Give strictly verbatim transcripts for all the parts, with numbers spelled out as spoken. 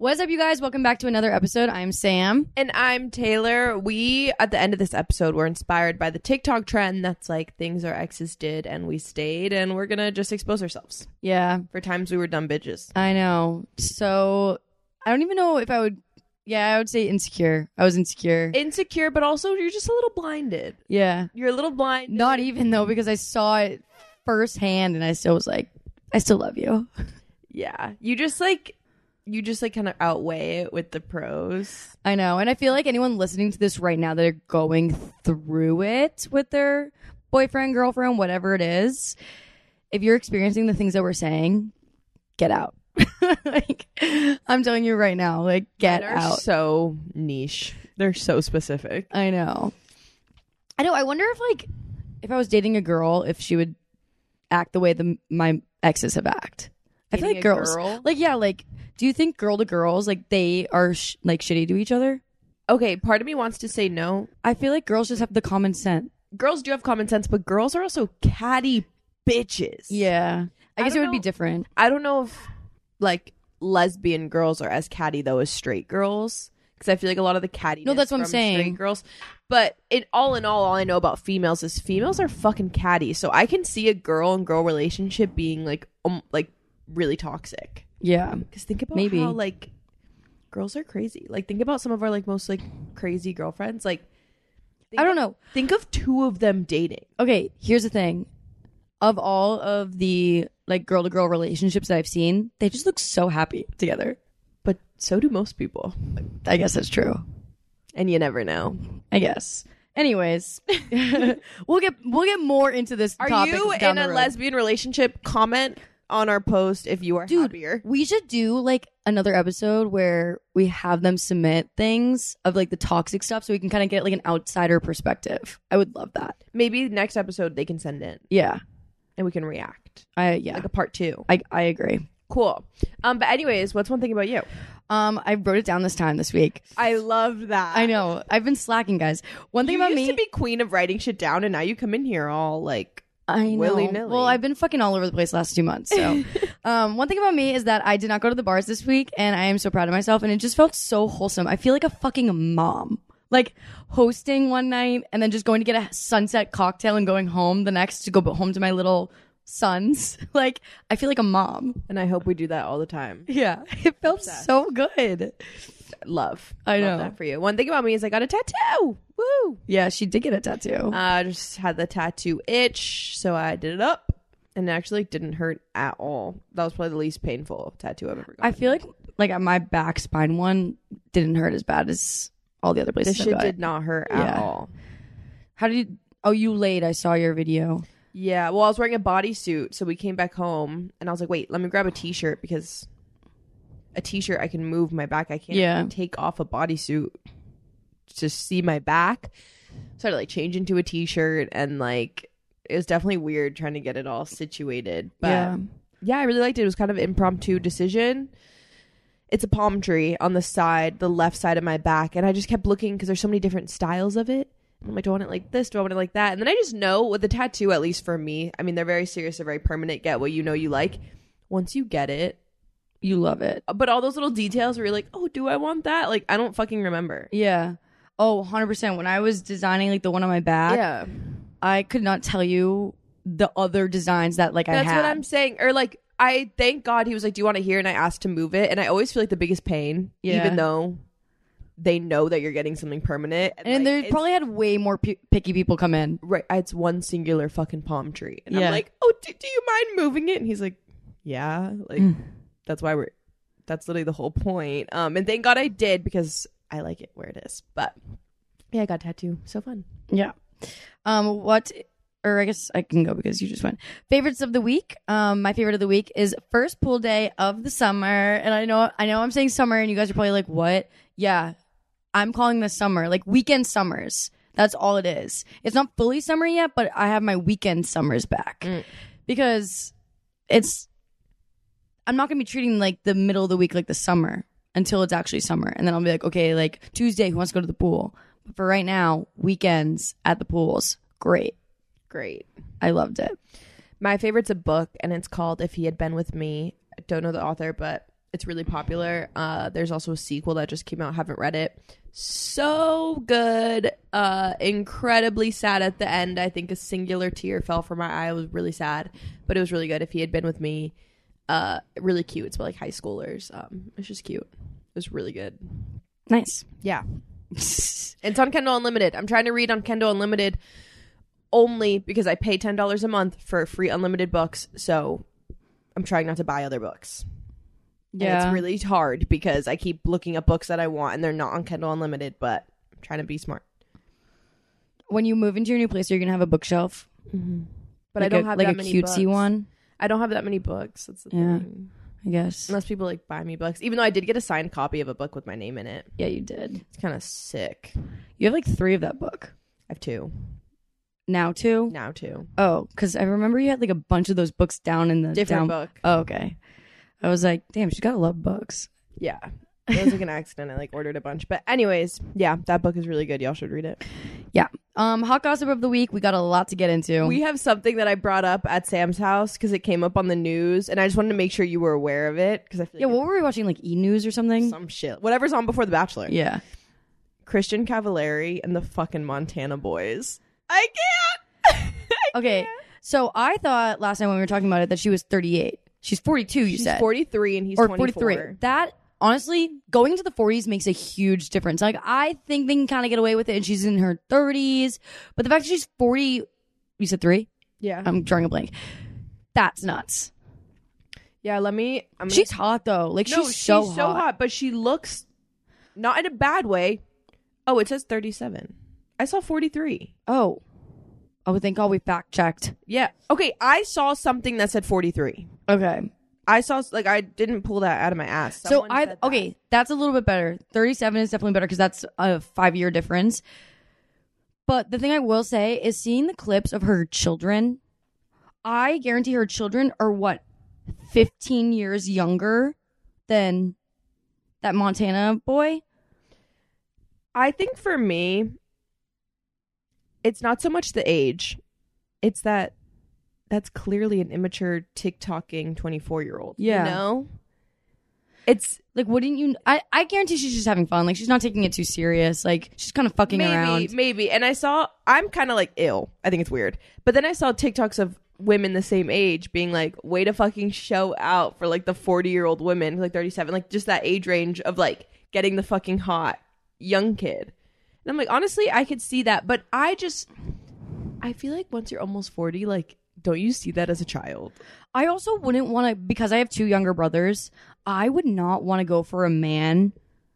What's up, you guys? Welcome back to another episode. I'm Sam. And I'm Taylor. We, at the end of this episode, were inspired by the TikTok trend that's like things our exes did and we stayed, and we're gonna just expose ourselves Yeah, for times we were dumb bitches. I know. So, I don't even know if I would... Yeah, I would say insecure. I was insecure. Insecure, but also you're just a little blinded. Yeah. You're a little blind. Not even, though, because I saw it firsthand and I still was like, I still love you. Yeah. You just like... You just like kind of outweigh it with the pros. I know. And I feel like anyone listening to this right now that are going through it with their boyfriend, girlfriend, whatever it is, if you're experiencing the things that we're saying, get out. Like, I'm telling you right now, like, get Mine are out. So niche. They're so specific. I know. I know. I wonder if, like, if I was dating a girl, if she would act the way the my exes have act. I feel Dating like a girls, girl? like, yeah, like, do you think girl to girls, like, they are sh- like shitty to each other? Okay, part of me wants to say no. I feel like girls just have the common sense. Girls do have common sense, but girls are also catty bitches. Yeah, I, I guess it don't would be know. different. I don't know if like lesbian girls are as catty though as straight girls, because I feel like a lot of the cattiness. No, that's what I'm from saying. Straight girls, but it all in all, all I know about females is females are fucking catty. So I can see a girl and girl relationship being like um like really toxic. Yeah, Because think about Maybe. how like girls are crazy. Like think about some of our like most like crazy girlfriends. Like think I don't of- know. Think of two of them dating. Okay, here's the thing. Of all of the like girl to girl relationships that I've seen, they just look so happy together. But so do most people. I guess that's true. And you never know. I guess. Anyways, we'll get we'll get more into this Are topic you down in the a road. lesbian relationship? Comment on our post if you are Dude, happier. we should do like another episode where we have them submit things of like the toxic stuff so we can kind of get like an outsider perspective. I would love that. Maybe next episode they can send in Yeah. and we can react. I yeah. Like a part two. I I agree. Cool. Um, but anyways, what's one thing about you? Um I wrote it down this time this week. I love that. I know. I've been slacking, guys. One thing You about used me to be queen of writing shit down, and now you come in here all like I know. willy-nilly. Well, I've been fucking all over the place the last two months. So, um, one thing about me is that I did not go to the bars this week, and I am so proud of myself. And it just felt so wholesome. I feel like a fucking mom, like hosting one night and then just going to get a sunset cocktail and going home the next to go home to my little sons. Like I feel like a mom. and I hope we do that all the time. Yeah, it felt Obsessed. so good. Love. I Love know. that for you. One thing about me is I got a tattoo. Woo! Yeah, she did get a tattoo. I just had the tattoo itch, so I did it up, and it actually didn't hurt at all. That was probably the least painful tattoo I've ever gotten. I feel like like my back spine one didn't hurt as bad as all the other places. this I've shit got. did not hurt Yeah. at all. How did you? Oh, you laid. I saw your video. Yeah, well, I was wearing a bodysuit, so we came back home, and I was like, wait, let me grab a t-shirt, because a t-shirt, I can move my back. I can't Yeah. take off a bodysuit to see my back. So I had to, like, change into a t-shirt, and, like, it was definitely weird trying to get it all situated. But, Yeah. yeah, I really liked it. It was kind of an impromptu decision. It's a palm tree on the side, the left side of my back, and I just kept looking, because there's so many different styles of it. I'm like, do I want it like this? Do I want it like that? And then I just know with the tattoo, at least for me, I mean, they're very serious, they're very permanent. Get what you know you like. Once you get it, You love it. but all those little details where you're like, oh, do I want that? Like, I don't fucking remember. Yeah. Oh, one hundred percent. When I was designing like the one on my back, Yeah, I could not tell you the other designs that like I that's had. what I'm saying. Or like, I thank God he was like, do you want it here? And I asked to move it, and I always feel like the biggest pain, Yeah. even though they know that you're getting something permanent. And like, they it's- probably had way more p- picky people come in. right, it's one singular fucking palm tree, and Yeah. I'm like, oh, do, do you mind moving it? And he's like, yeah, like Mm. that's why we're that's literally the whole point. Um and thank God I did, because I like it where it is. But yeah, I got a tattoo. So fun. Yeah. Um. What? Or I guess I can go because you just went. Favorites of the week. Um. My favorite of the week is first pool day of the summer, and I know I know I'm saying summer, and you guys are probably like, what? Yeah, I'm calling this summer, like weekend summers. That's all it is. It's not fully summer yet, but I have my weekend summers back Mm. because it's. I'm not gonna be treating like the middle of the week like the summer until it's actually summer, and then I'll be like, okay, like Tuesday, who wants to go to the pool? But for right now, weekends at the pools, great. Great. I loved it. My favorite's a book, and it's called If He Had Been With Me. I don't know the author, but It's really popular. Uh, there's also a sequel that just came out. Haven't read it. So good. Uh, incredibly sad at the end. I think a singular tear fell from my eye. I was really sad, but it was really good. If he had been with me, uh, really cute. It's about like high schoolers. Um, it's just cute. It was really good. Nice. Yeah. It's on Kindle Unlimited. I'm trying to read on Kindle Unlimited only because I pay ten dollars a month for free unlimited books. So I'm trying not to buy other books. Yeah. And it's really hard because I keep looking up books that I want and they're not on Kindle Unlimited, but I'm trying to be smart. When you move into your new place, you're going to have a bookshelf. Mm-hmm. But like I don't a, have like that a many cutesy books. one. I don't have that many books. That's the yeah, thing. I guess. Unless people like buy me books. Even though I did get a signed copy of a book with my name in it. Yeah, you did. It's kind of sick. You have like three of that book. I have two. Now two? Now two. Oh, because I remember you had like a bunch of those books down in the different down- book. Oh, okay. I was like, damn, she's got to love books. Yeah. It was like an accident. I like ordered a bunch. But anyways, yeah, that book is really good. Y'all should read it. Yeah. Um, hot gossip of the week. We got a lot to get into. We have something that I brought up at Sam's house because it came up on the news, and I just wanted to make sure you were aware of it. Because I feel yeah, like what were we watching? Like E! News or something? some shit. Whatever's on before The Bachelor. Yeah. Christian Cavallari and the fucking Montana Boys. I can't. I Okay. can't. So I thought last time when we were talking about it that she was thirty-eight. She's forty-two, you She's said. forty-three and he's or twenty-four. forty-three. That, honestly, going into the forties makes a huge difference. Like, I think they can kind of get away with it, and she's in her thirties. But the fact that she's forty, you said three? Yeah. I'm drawing a blank. That's nuts. Yeah, let me... I'm gonna, She's hot, though. Like, no, she's so she's hot. so hot, but she looks... Not in a bad way. Oh, it says thirty-seven. I saw forty-three. Oh. Oh, thank God we fact-checked. Yeah. Okay, I saw something that said forty-three. Okay. I saw, like, I didn't pull that out of my ass. So Someone I said that. okay, that's a little bit better. thirty-seven is definitely better because that's a five year difference. But the thing I will say is seeing the clips of her children, I guarantee her children are what fifteen years younger than that Montana boy. I think for me, it's not so much the age. It's that that's clearly an immature TikToking twenty-four-year-old. Yeah. You know? It's Like, wouldn't you? I, I guarantee she's just having fun. Like, she's not taking it too serious. Like, she's kind of fucking maybe, around. maybe. And I saw, I'm kind of like ill. I think it's weird. But then I saw TikToks of women the same age being like, way to fucking show out for like the forty-year-old women, like thirty-seven, like just that age range of like getting the fucking hot young kid. And I'm like, honestly, I could see that. But I just, I feel like once you're almost forty, like, don't you see that as a child? I also wouldn't want to, because I have two younger brothers, I would not want to go for a man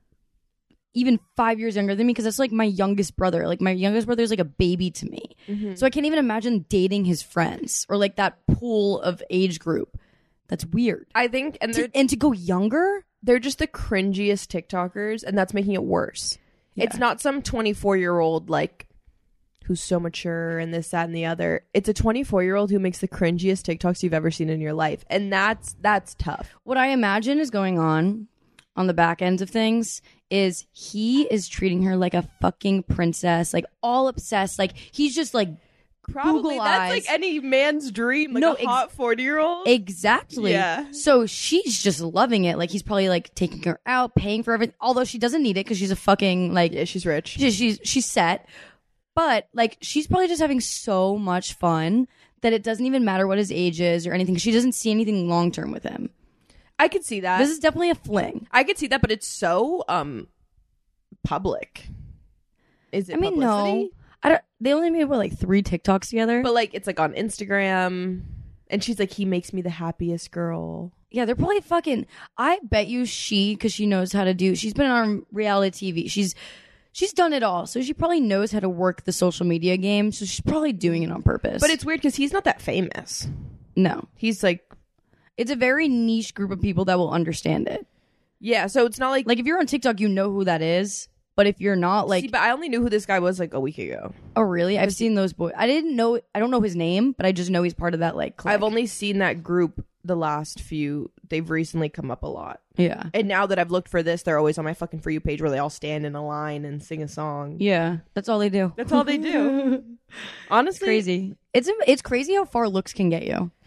even five years younger than me because that's like my youngest brother. Like my youngest brother is like a baby to me. Mm-hmm. So I can't even imagine dating his friends or like that pool of age group. That's weird. I think, and they're, to, and to go younger? they're just the cringiest TikTokers, and that's making it worse. Yeah. It's not some twenty-four-year-old like who's so mature and this, that, and the other. It's a twenty-four-year-old who makes the cringiest TikToks you've ever seen in your life. And that's that's tough. What I imagine is going on on the back end of things is he is treating her like a fucking princess, like all obsessed. Like he's just like Probably. Google That's eyes. like any man's dream. Like No, a hot ex- forty-year-old. Exactly. Yeah. So she's just loving it. Like he's probably like taking her out, paying for everything. Although she doesn't need it because she's a fucking like Yeah, she's rich. she's, she's she's set. But like she's probably just having so much fun that it doesn't even matter what his age is or anything. She doesn't see anything long term with him. I could see that. This is definitely a fling. I could see that, but it's so um public. Is it I mean, publicity? no. I don't. They only made what like three TikToks together. But like it's like on Instagram, and she's like, he makes me the happiest girl. Yeah, they're probably fucking. I bet you she, because she knows how to do. She's been on reality T V. She's she's done it all, so she probably knows how to work the social media game. So she's probably doing it on purpose. But it's weird because he's not that famous. no, He's like, it's a very niche group of people that will understand it. yeah. So it's not like Like if you're on TikTok, you know who that is. But if you're not, like, See, but I only knew who this guy was like a week ago. oh really? I've seen those boys. I didn't know. I don't know his name, but I just know he's part of that like clique. I've only seen that group the last few. They've recently come up a lot. yeah, And now that I've looked for this, they're always on my fucking For You page where they all stand in a line and sing a song. yeah. That's all they do. That's all they do. Honestly, Crazy. It's it's crazy how far looks can get you.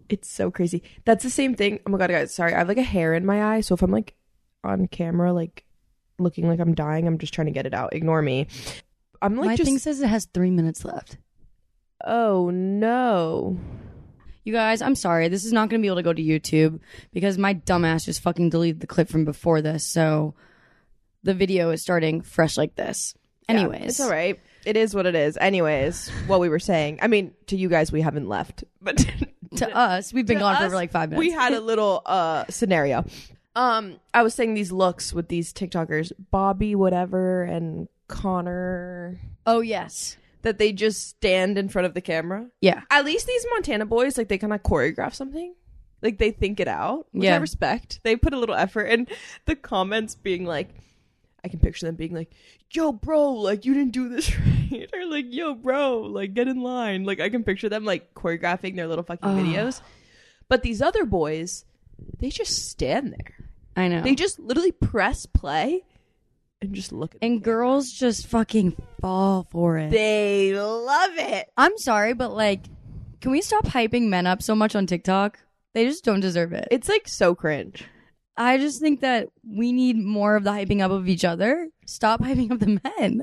It's so crazy. That's the same thing. Oh my god, guys, sorry. I have like a hair in my eye, so if I'm like on camera, like looking like I'm dying, I'm just trying to get it out. Ignore me. I'm like My just. thing says it has three minutes left. Oh no. You guys, I'm sorry. This is not going to be able to go to YouTube because my dumbass just fucking deleted the clip from before this. So the video is starting fresh like this. Anyways. Yeah, it's all right. It is what it is. Anyways, what we were saying. I mean, to you guys, we haven't left. But to us, we've been to gone us, for like five minutes. We had a little uh, scenario. Um, I was saying these looks with these TikTokers, Bobby whatever and Connor. Oh, yes. That they just stand in front of the camera. Yeah. At least these Montana boys, like, they kind of choreograph something. Like, they think it out, which yeah. I respect. They put a little effort. And the comments being like, I can picture them being like, yo, bro, like, you didn't do this right. Or like, yo, bro, like, get in line. Like, I can picture them, like, choreographing their little fucking oh. videos. But these other boys, they just stand there. I know. They just literally press play and just look at And girls just fucking fall for it. They love it. I'm sorry, but like, can we stop hyping men up so much on TikTok? They just don't deserve it. It's like so cringe. I just think that we need more of the hyping up of each other. Stop hyping up the men.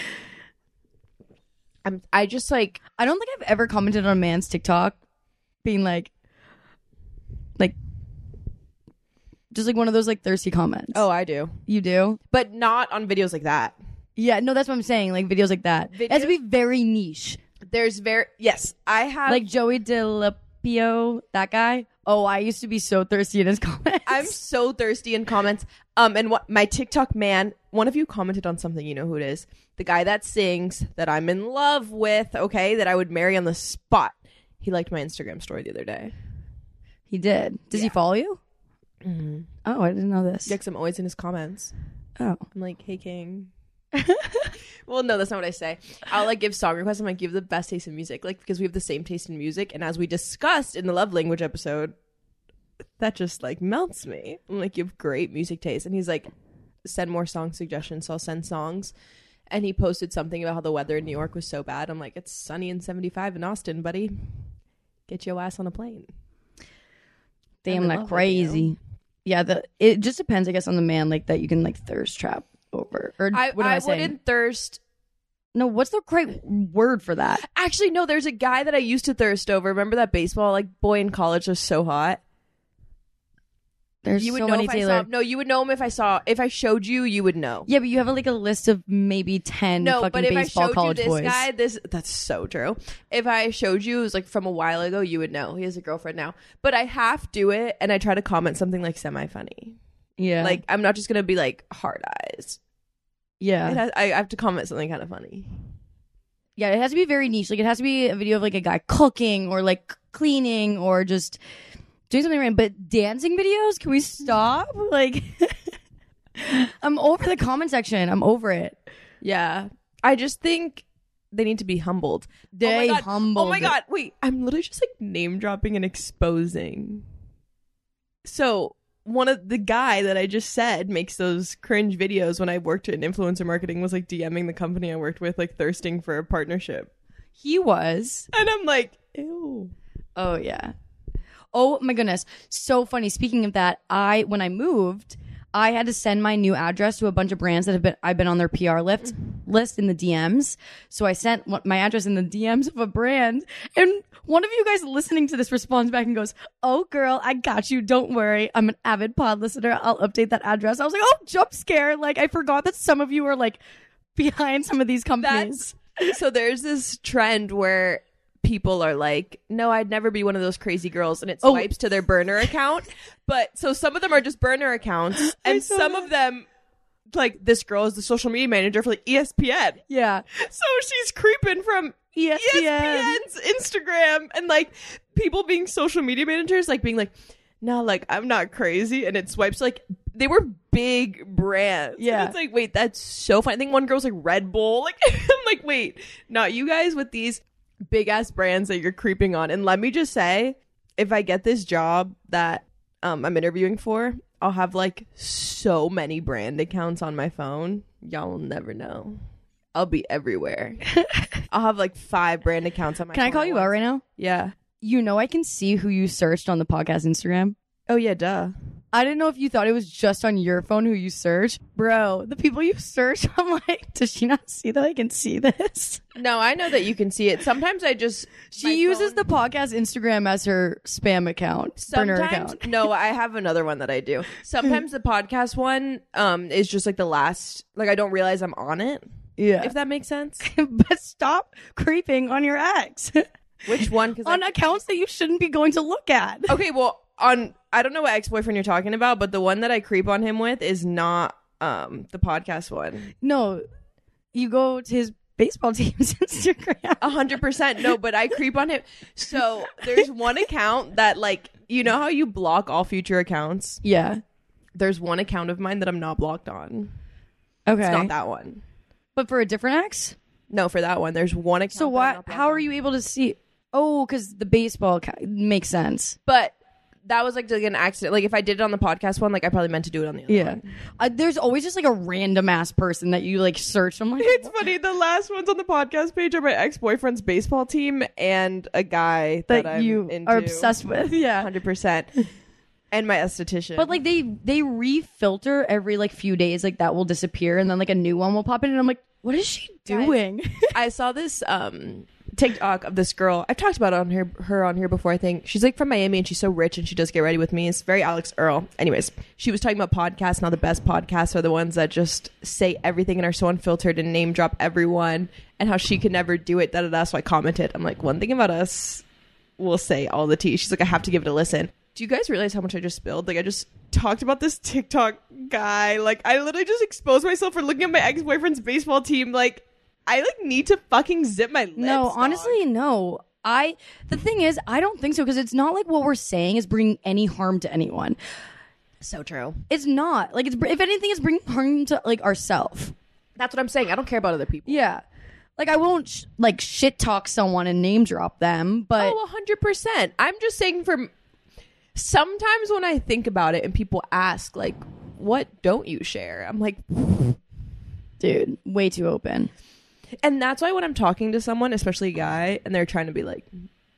I'm I just like I don't think I've ever commented on a man's TikTok being like like just like one of those like thirsty comments. Oh, I do. You do? But not on videos like that. Yeah, no, that's what I'm saying. Like videos like that. Videos? It has to be very niche. There's very yes, I have like Joey DeLapio, that guy. Oh, I used to be so thirsty in his comments. I'm so thirsty in comments. Um, and what my TikTok man, one of you commented on something. You know who it is? The guy that sings that I'm in love with. Okay, that I would marry on the spot. He liked my Instagram story the other day. He did. Does yeah. he follow you? Mm-hmm. Oh, I didn't know this. Yeah, because I'm always in his comments. Oh, I'm like, hey, King. Well, no, that's not what I say. I'll like give song requests. I'm like, you have the best taste in music, like because we have the same taste in music. And as we discussed in the love language episode, that just like melts me. I'm like, you have great music taste. And he's like, send more song suggestions. So I'll send songs. And he posted something about how the weather in New York was so bad. I'm like, it's sunny and seventy-five in Austin, buddy. Get your ass on a plane. Damn, that crazy. Yeah, the it just depends, I guess, on the man like that you can like thirst trap over. Or I, what am I, I saying? wouldn't thirst. No, what's the correct word for that? Actually, no, there's a guy that I used to thirst over. Remember that baseball like boy in college was so hot? There's you would so know many if Taylor. I saw, no, you would know him if I saw if I showed you, you would know. Yeah, but you have like a list of maybe ten No, fucking but if I baseball showed you college this boys. guy, this that's so true. If I showed you it was like from a while ago, you would know. He has a girlfriend now. But I half do it and I try to comment something like semi funny. Yeah. Like I'm not just gonna be like hard eyes. Yeah. It has, I have to comment something kind of funny. Yeah, it has to be very niche. Like it has to be a video of like a guy cooking or like cleaning or just doing something random. But dancing videos, can we stop? Like I'm over the comment section. I'm over it. Yeah. I just think they need to be humbled. They oh my God. humbled. Oh my God. Wait, I'm literally just like name dropping and exposing. So one of the guy that I just said makes those cringe videos when I worked in influencer marketing was like DMing the company I worked with, like thirsting for a partnership. He was. And I'm like, ew. Oh yeah. Oh my goodness. So funny. Speaking of that, I when I moved, I had to send my new address to a bunch of brands that have been I've been on their P R list list in the D Ms. So I sent one- my address in the D Ms of a brand, and one of you guys listening to this responds back and goes, "Oh girl, I got you. Don't worry. I'm an avid pod listener. I'll update that address." I was like, "Oh, jump scare!" Like I forgot that some of you are like behind some of these companies. That's, so there's this trend where people are like, no, I'd never be one of those crazy girls, and it Oh. swipes to their burner account. But so some of them are just burner accounts, and saw some that. of them, like this girl is the social media manager for like E S P N. Yeah. So she's creeping from E S P N. E S P N's Instagram, and like people being social media managers, like being like, no, like I'm not crazy, and it swipes like they were big brands. Yeah. And it's like, wait, that's so funny. I think one girl's like Red Bull. Like I'm like, wait, not you guys with these big ass brands that you're creeping on. And let me just say, if I get this job that um I'm interviewing for, I'll have like so many brand accounts on my phone. Y'all will never know. I'll be everywhere. I'll have like five brand accounts on my Can phone. I call at you once. out right now? Yeah. you know, I can see who you searched on the podcast Instagram. Oh yeah, duh. I didn't know if you thought it was just on your phone who you searched. Bro, the people you search, I'm like, does she not see that I can see this? No, I know that you can see it. Sometimes I just She uses phone... the podcast Instagram as her spam account, burner account. No, I have another one that I do. Sometimes the podcast one um is just like the last, like I don't realize I'm on it. Yeah. If that makes sense. But stop creeping on your ex. Which one? Cause on I... accounts that you shouldn't be going to look at. Okay, well, on I don't know what ex-boyfriend you're talking about, but the one that I creep on him with is not um the podcast one. No, you go to his baseball team's Instagram. A hundred percent. No, but I creep on him. So there's one account that, like, you know how you block all future accounts? Yeah. There's one account of mine that I'm not blocked on. Okay. It's not that one. But for a different ex? No, for that one. There's one account. So why? How are you able to see? Oh, because the baseball account makes sense. But that was like, like an accident. Like if I did it on the podcast one, like I probably meant to do it on the other yeah. one. Uh, there's always just like a random ass person that you like search. I'm like, it's funny. The last ones on the podcast page are my ex-boyfriend's baseball team and a guy that, that I'm you into. are obsessed with. Yeah, one hundred percent. And my esthetician. But like they they refilter every like few days. Like that will disappear and then like a new one will pop in and I'm like, what is she doing? Guys, I saw this um TikTok of this girl. I've talked about it on her her on here before, I think. She's like from Miami and she's so rich and she does Get Ready With Me. It's very Alex Earl. Anyways, she was talking about podcasts. Now the best podcasts are the ones that just say everything and are so unfiltered and name drop everyone and how she could never do it. Da da da. So I commented. I'm like, one thing about us, we'll say all the tea. She's like, I have to give it a listen. Do you guys realize how much I just spilled? Like I just talked about this TikTok guy. Like I literally just exposed myself for looking at my ex-boyfriend's baseball team. Like I like need to fucking zip my lips. No, dog. honestly, no. I the thing is, I don't think so because it's not like what we're saying is bringing any harm to anyone. So true. It's not like it's if anything, it's bringing harm to like ourselves. That's what I'm saying. I don't care about other people. Yeah. Like, I won't, sh- like, shit talk someone and name drop them, but... Oh, one hundred percent. I'm just saying from... Sometimes when I think about it and people ask, like, what don't you share? I'm like... Dude, way too open. And that's why when I'm talking to someone, especially a guy, and they're trying to be like...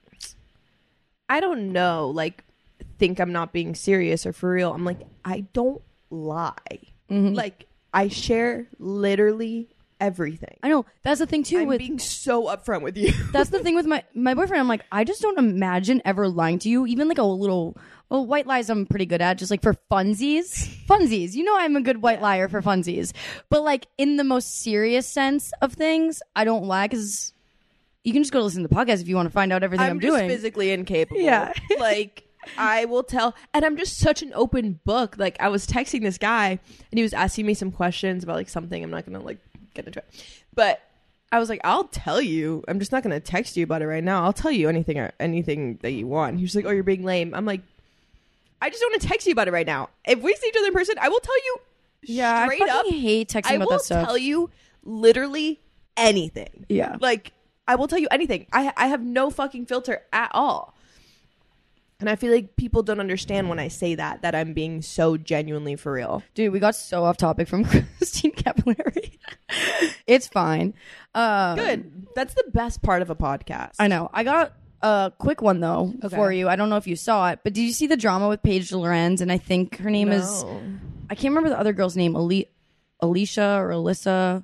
I don't know, like, think I'm not being serious or for real. I'm like, I don't lie. Mm-hmm. Like, I share literally... everything. I know. That's the thing too. I'm with being so upfront with you. That's the thing with my my boyfriend. I'm like, I just don't imagine ever lying to you. Even like a little, well, white lies I'm pretty good at, just like for funsies. Funsies. You know I'm a good white liar for funsies. But like in the most serious sense of things, I don't lie because you can just go listen to the podcast if you want to find out everything I'm, I'm doing. I'm just physically incapable. Yeah. Like I will tell, and I'm just such an open book. Like I was texting this guy and he was asking me some questions about like something. I'm not going to like get into it, but I was like, I'll tell you. I'm just not going to text you about it right now. I'll tell you anything or anything that you want. He was like, oh, you're being lame. I'm like, I just don't want to text you about it right now. If we see each other in person, I will tell you yeah, straight I fucking up. hate texting I about will that stuff. tell you literally anything. Yeah. Like, I will tell you anything. I I have no fucking filter at all. And I feel like people don't understand when I say that, that I'm being so genuinely for real. Dude, we got so off topic from Christine Capillari. It's fine. Um, Good. That's the best part of a podcast. I know. I got a quick one, though, okay. for you. I don't know if you saw it, but did you see the drama with Paige Lorenz? And I think her name no. is... I can't remember the other girl's name. Ali- Alicia or Alyssa...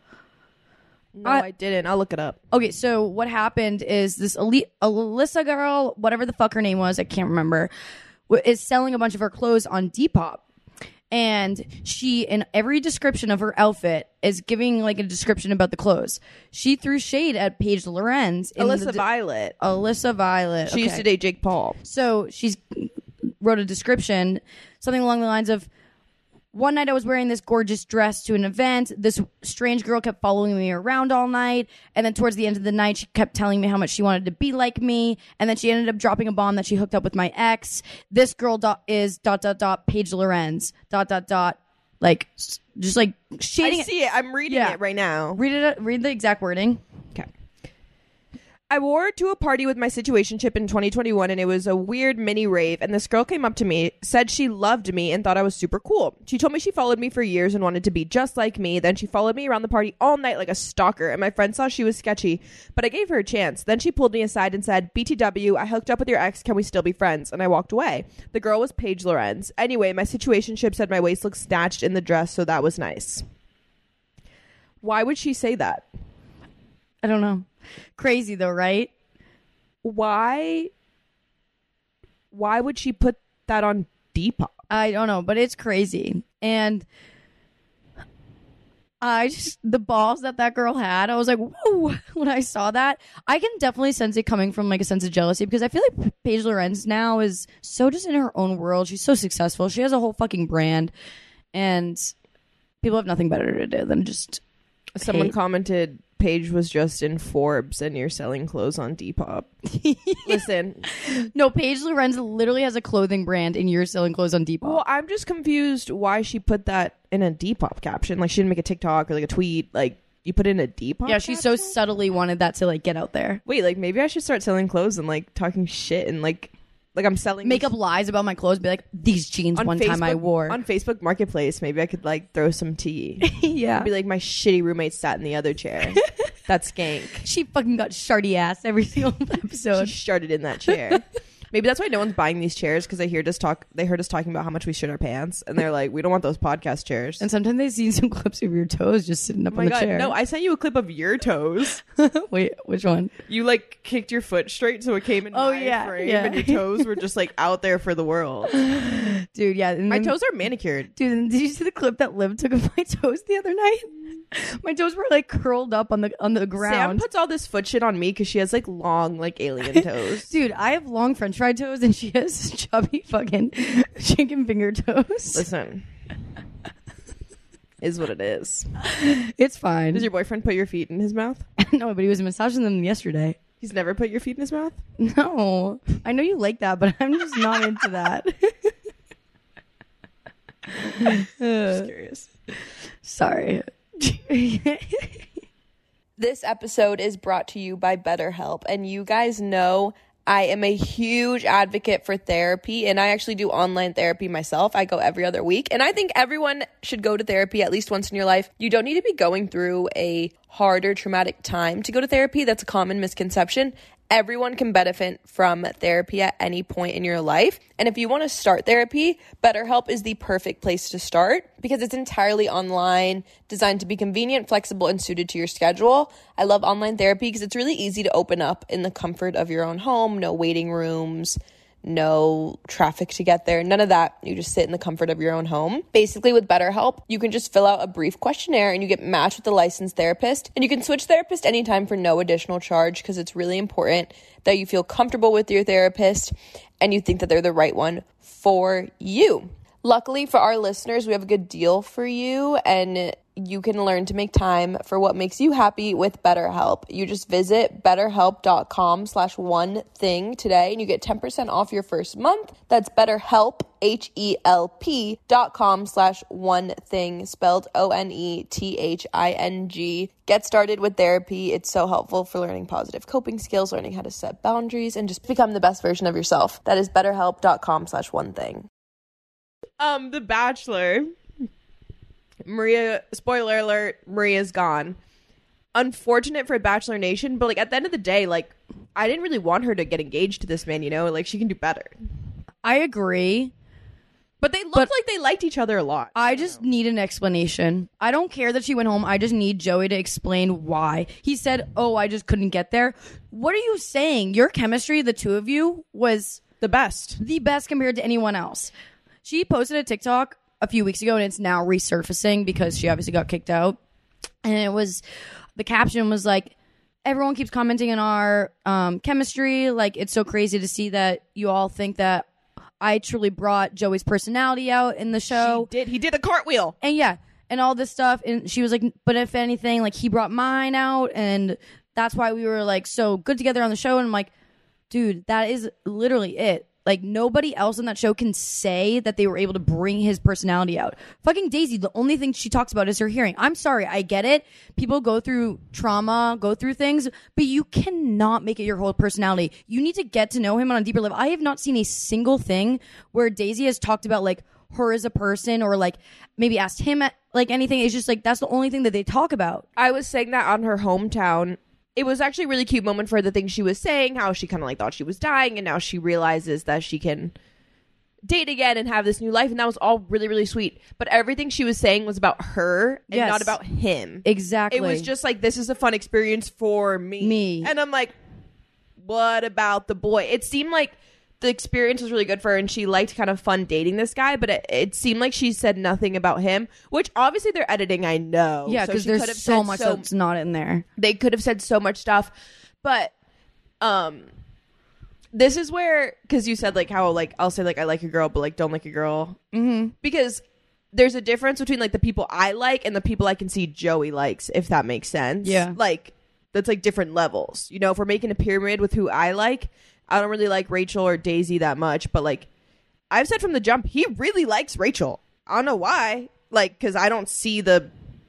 No, I, I didn't. I'll look it up. Okay, so what happened is this Ali- Alyssa girl, whatever the fuck her name was, I can't remember, w- is selling a bunch of her clothes on Depop. And she, in every description of her outfit, is giving like a description about the clothes. She threw shade at Paige Lorenz. In Alyssa the de- Violet. Alyssa Violet. She okay. used to date Jake Paul. So she's wrote a description, something along the lines of, one night I was wearing this gorgeous dress to an event. This strange girl kept following me around all night. And then towards the end of the night, she kept telling me how much she wanted to be like me. And then she ended up dropping a bomb that she hooked up with my ex. This girl dot is dot, dot, dot, Paige Lorenz, dot, dot, dot. Like, just like shading I see it. I'm reading yeah. it right now. Read it. Read the exact wording. Okay. I wore it to a party with my situationship in twenty twenty-one, and it was a weird mini rave, and this girl came up to me, said she loved me, and thought I was super cool. She told me she followed me for years and wanted to be just like me. Then she followed me around the party all night like a stalker, and my friends saw she was sketchy, but I gave her a chance. Then she pulled me aside and said, B T W, I hooked up with your ex, can we still be friends? And I walked away. The girl was Paige Lorenz. Anyway, my situationship said my waist looked snatched in the dress, so that was nice. Why would she say that? I don't know. Crazy though, right? Why why would she put that on Depop? I don't know, but it's crazy. And I just, the balls that that girl had, I was like, whoa, when I saw that. I can definitely sense it coming from like a sense of jealousy, because I feel like Paige Lorenz now is so just in her own world. She's so successful. She has a whole fucking brand, and people have nothing better to do than just Someone hate. commented, Paige was just in Forbes and you're selling clothes on Depop. Listen. No, Paige Lorenz literally has a clothing brand and you're selling clothes on Depop. Well, I'm just confused why she put that in a Depop caption. Like, she didn't make a TikTok or like a tweet. Like, you put in a Depop Yeah, she so caption? subtly wanted that to like get out there. Wait, like maybe I should start selling clothes and like talking shit and like like I'm selling Make this- up lies about my clothes, be like, these jeans on one Facebook, time I wore. on Facebook Marketplace. Maybe I could like throw some tea. Yeah. Be like, my shitty roommate sat in the other chair. That's skank. She fucking got shardy ass every single episode. She started in that chair. Maybe that's why no one's buying these chairs, because they heard us talk. They heard us talking about how much we shit our pants, and they're like, "We don't want those podcast chairs." And sometimes they see some clips of your toes just sitting up Oh on my the god! chair. No, I sent you a clip of your toes. Wait, which one? You like kicked your foot straight, so it came in Oh, my yeah, frame, yeah. and your toes were just like out there for the world. Dude, yeah. And My then- toes are manicured. Dude, and did you see the clip that Liv took of my toes the other night? My toes were like curled up on the on the Sam ground. puts all this foot shit on me because she has like long, like alien toes. Dude, I have long French fry toes and she has chubby fucking chicken finger toes. Listen, is what it is. It's fine. Does your boyfriend put your feet in his mouth? No, but he was massaging them yesterday. He's never put your feet in his mouth? No, I know you like that, but I'm just not into that. Just curious. Sorry. This episode is brought to you by BetterHelp, and you guys know I am a huge advocate for therapy, and I actually do online therapy myself. I go every other week, and I think everyone should go to therapy at least once in your life. You don't need to be going through a hard or traumatic time to go to therapy. That's a common misconception. Everyone can benefit from therapy at any point in your life. And if you want to start therapy, BetterHelp is the perfect place to start because it's entirely online, designed to be convenient, flexible, and suited to your schedule. I love online therapy because it's really easy to open up in the comfort of your own home. No waiting rooms, no traffic to get there, none of that. You just sit in the comfort of your own home. Basically, with BetterHelp, you can just fill out a brief questionnaire and you get matched with a licensed therapist. And you can switch therapist anytime for no additional charge because it's really important that you feel comfortable with your therapist and you think that they're the right one for you. Luckily for our listeners, we have a good deal for you, and you can learn to make time for what makes you happy with BetterHelp. You just visit betterhelp.com slash one thing today and you get ten percent off your first month. That's BetterHelp, H E L P dot com slash one thing, spelled O N E T H I N G. Get started with therapy. It's so helpful for learning positive coping skills, learning how to set boundaries, and just become the best version of yourself. That is betterhelp.com slash one thing. Um, The Bachelor. Maria, spoiler alert, Maria's gone. Unfortunate for Bachelor Nation, but like at the end of the day, like I didn't really want her to get engaged to this man, you know? Like she can do better. I agree. But they looked But- like they liked each other a lot. I just need an explanation. I don't care that she went home. I just need Joey to explain why. He said, oh, I just couldn't get there. What are you saying? Your chemistry, the two of you, was The best. the best compared to anyone else. She posted a TikTok a few weeks ago and it's now resurfacing because she obviously got kicked out. And it was, the caption was like, everyone keeps commenting on our um, chemistry. Like, it's so crazy to see that you all think that I truly brought Joey's personality out in the show. He did. He did a cartwheel. And yeah, and all this stuff. And she was like, but if anything, like he brought mine out. And that's why we were like so good together on the show. And I'm like, dude, that is literally it. Like, nobody else on that show can say that they were able to bring his personality out. Fucking Daisy, the only thing she talks about is her hearing. I'm sorry, I get it. People go through trauma, go through things, but you cannot make it your whole personality. You need to get to know him on a deeper level. I have not seen a single thing where Daisy has talked about, like, her as a person or, like, maybe asked him, at, like, anything. It's just, like, that's the only thing that they talk about. I was saying that on her hometown. It was actually a really cute moment for the things she was saying, how she kind of like thought she was dying, and now she realizes that she can date again and have this new life, and that was all really, really sweet. But everything she was saying was about her and Yes. not about him. Exactly. It was just like, this is a fun experience for me. Me. And I'm like, what about the boy? It seemed like the experience was really good for her, and she liked kind of fun dating this guy, but it, it seemed like she said nothing about him, which obviously they're editing, I know. Yeah, So because she could have there's so said much so- that's not in there. they could have said so much stuff, but um this is where, because you said like how like I'll say like I like a girl but like don't like a girl, mm-hmm. because there's a difference between like the people I like and the people I can see Joey likes, if that makes sense. Yeah. Like that's like different levels, you know. If we're making a pyramid with who I like, I don't really like Rachel or Daisy that much, but like I've said from the jump, he really likes Rachel. I don't know why, like, because I don't see the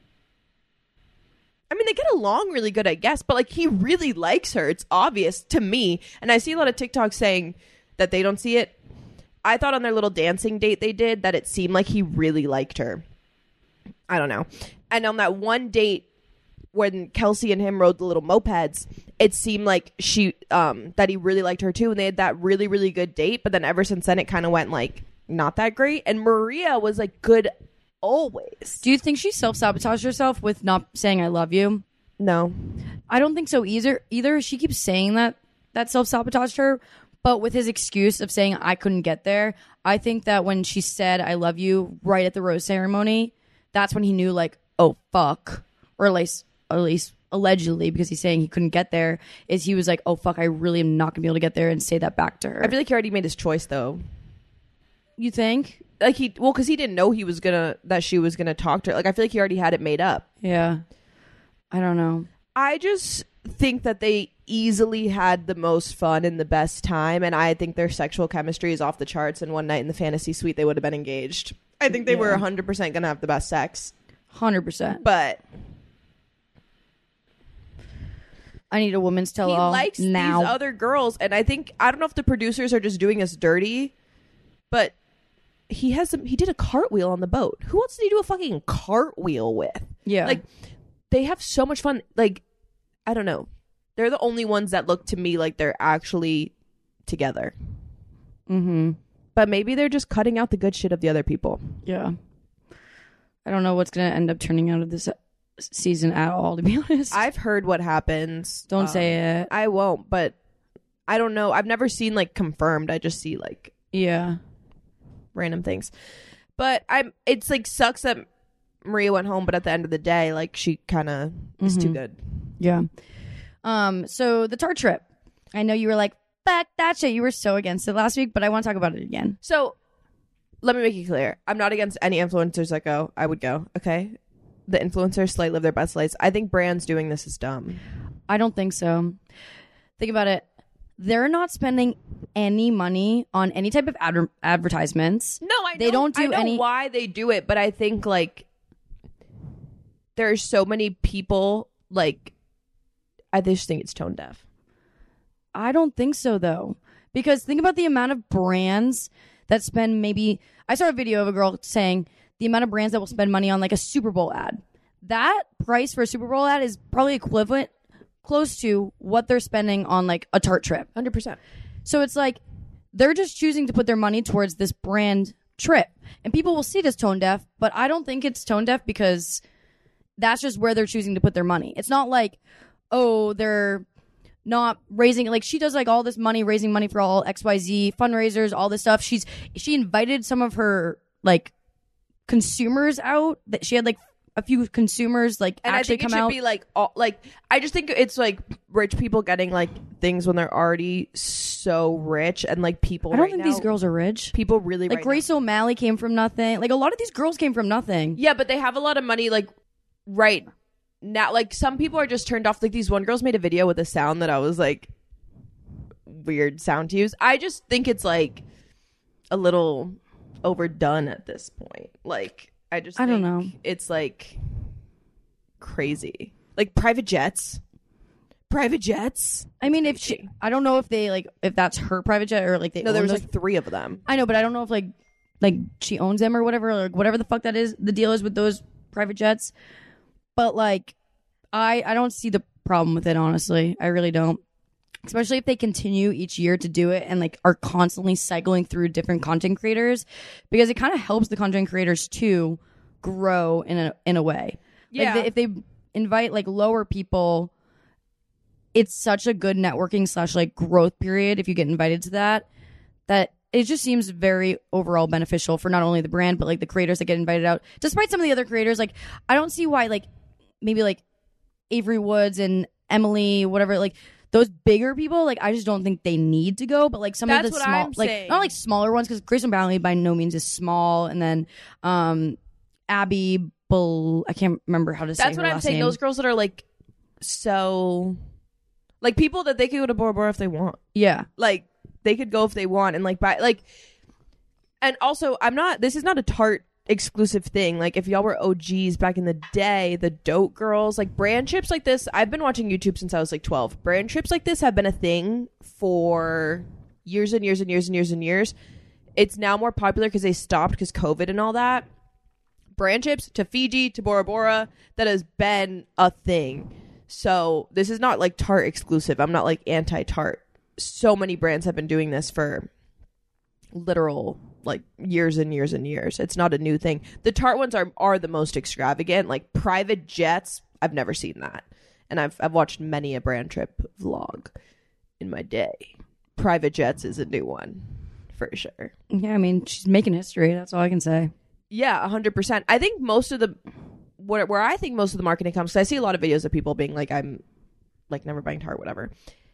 I mean, they get along really good, I guess, but like he really likes her. It's obvious to me. And I see a lot of TikToks saying that they don't see it. I thought on their little dancing date they did that it seemed like he really liked her. I don't know. And on that one date when Kelsey and him rode the little mopeds, it seemed like she um that he really liked her too, and they had that really, really good date. But then ever since then it kind of went like not that great. And Maria was like good always. Do you think she self-sabotaged herself with not saying I love you? No. I don't think so either. Either she keeps saying that that self-sabotaged her, but with his excuse of saying I couldn't get there, I think that when she said I love you right at the rose ceremony, that's when he knew like, oh fuck, or at least at least allegedly, because he's saying he couldn't get there, is he was like, oh fuck, I really am not gonna be able to get there, and say that back to her. I feel like he already made his choice though. You think? Like he well because he didn't know he was gonna that she was gonna talk to her. Like I feel like he already had it made up. Yeah. I don't know. I just think that they easily had the most fun and the best time, and I think their sexual chemistry is off the charts, and one night in the fantasy suite they would have been engaged. I think they Yeah. were one hundred percent gonna have the best sex. one hundred percent. But I need a woman's tell he all likes now. these other girls, and I think I don't know if the producers are just doing us dirty, but he has some, he did a cartwheel on the boat. Who else did he do a fucking cartwheel with? Yeah. Like they have so much fun. Like I don't know, they're the only ones that look to me like they're actually together. Mm-hmm. But maybe they're just cutting out the good shit of the other people. Yeah. I don't know what's going to end up turning out of this season at all, to be honest. I've heard what happens. Don't Um, say it. I won't, but I don't know. I've never seen like confirmed. I just see like Yeah. random things. But I'm it's like sucks that Maria went home, but at the end of the day, like she kind of is too good. Yeah. Um. So the Tarte trip. I know you were like, fuck that shit. You were so against it last week, but I want to talk about it again. So let me make it clear. I'm not against any influencers that go. I would go. Okay. The influencers slay live their best lives. I think brands doing this is dumb. I don't think so. Think about it. They're not spending any money on any type of adver- advertisements. No, I They know, don't do I know any- why they do it, but I think like there's so many people like I just think it's tone deaf. I don't think so, though. Because think about the amount of brands that spend maybe... I saw a video of a girl saying the amount of brands that will spend money on like a Super Bowl ad. That price for a Super Bowl ad is probably equivalent, close to what they're spending on like a Tarte trip. one hundred percent. So it's like they're just choosing to put their money towards this brand trip. And people will see it as tone deaf, but I don't think it's tone deaf because that's just where they're choosing to put their money. It's not like, oh, they're not raising, like she does like all this money, raising money for all X Y Z fundraisers, all this stuff. She's she invited some of her like consumers out. That she had like a few consumers like And actually I think come it should out. be like all, like I just think it's like rich people getting like things when they're already so rich, and like people I don't right think now, these girls are rich. people really Like right Grace now, O'Malley came from nothing. Like a lot of these girls came from nothing. yeah, but they have a lot of money like right now. Like some people are just turned off. Like these one girls made a video with a sound that I was like, weird sound to use. I just think it's like a little overdone at this point. Like I just I think don't know. It's like crazy. Like private jets. Private jets. I mean, if she, I don't know if they like if that's her private jet or like they. No, there own was those. like three of them. I know, but I don't know if like like she owns them or whatever, or like whatever the fuck that is. The deal is with those private jets, but like I I don't see the problem with it. Honestly, I really don't. Especially if they continue each year to do it and like are constantly cycling through different content creators, because it kind of helps the content creators to grow in a in a way. Yeah. Like they, if they invite like lower people, it's such a good networking slash like growth period if you get invited to that, that it just seems very overall beneficial for not only the brand but like the creators that get invited out. Despite some of the other creators, like I don't see why like maybe like Avery Woods and Emily, whatever, like those bigger people, like I just don't think they need to go. But like some That's of the what small, I'm like saying. not like smaller ones, because Grayson Brownlee by no means is small, and then um Abby Bull, I can't remember how to say That's her what I'm last saying. name. Those girls that are like so like people that they could go to Bora Bora if they want. Yeah, Like they could go if they want and like buy like and also I'm not this is not a Tarte exclusive thing. Like if y'all were O Gs back in the day, the Dote girls, like brand trips like this, I've been watching YouTube since I was like twelve. Brand trips like this have been a thing for years and years and years and years and years. It's now more popular because they stopped because COVID and all that. Brand trips to Fiji, to Bora Bora, that has been a thing. So this is not like Tarte exclusive. I'm not like anti-Tarte. So many brands have been doing this for literal like years and years and years. It's not a new thing. The Tarte ones are are the most extravagant. Like private jets, I've never seen that. And I've I've watched many a brand trip vlog in my day. Private jets is a new one for sure. yeah. I mean, she's making history. That's all I can say. Yeah, one hundred percent. I think most of the where, where I think most of the marketing comes, because I see a lot of videos of people being like, I'm like never buying Tarte, whatever.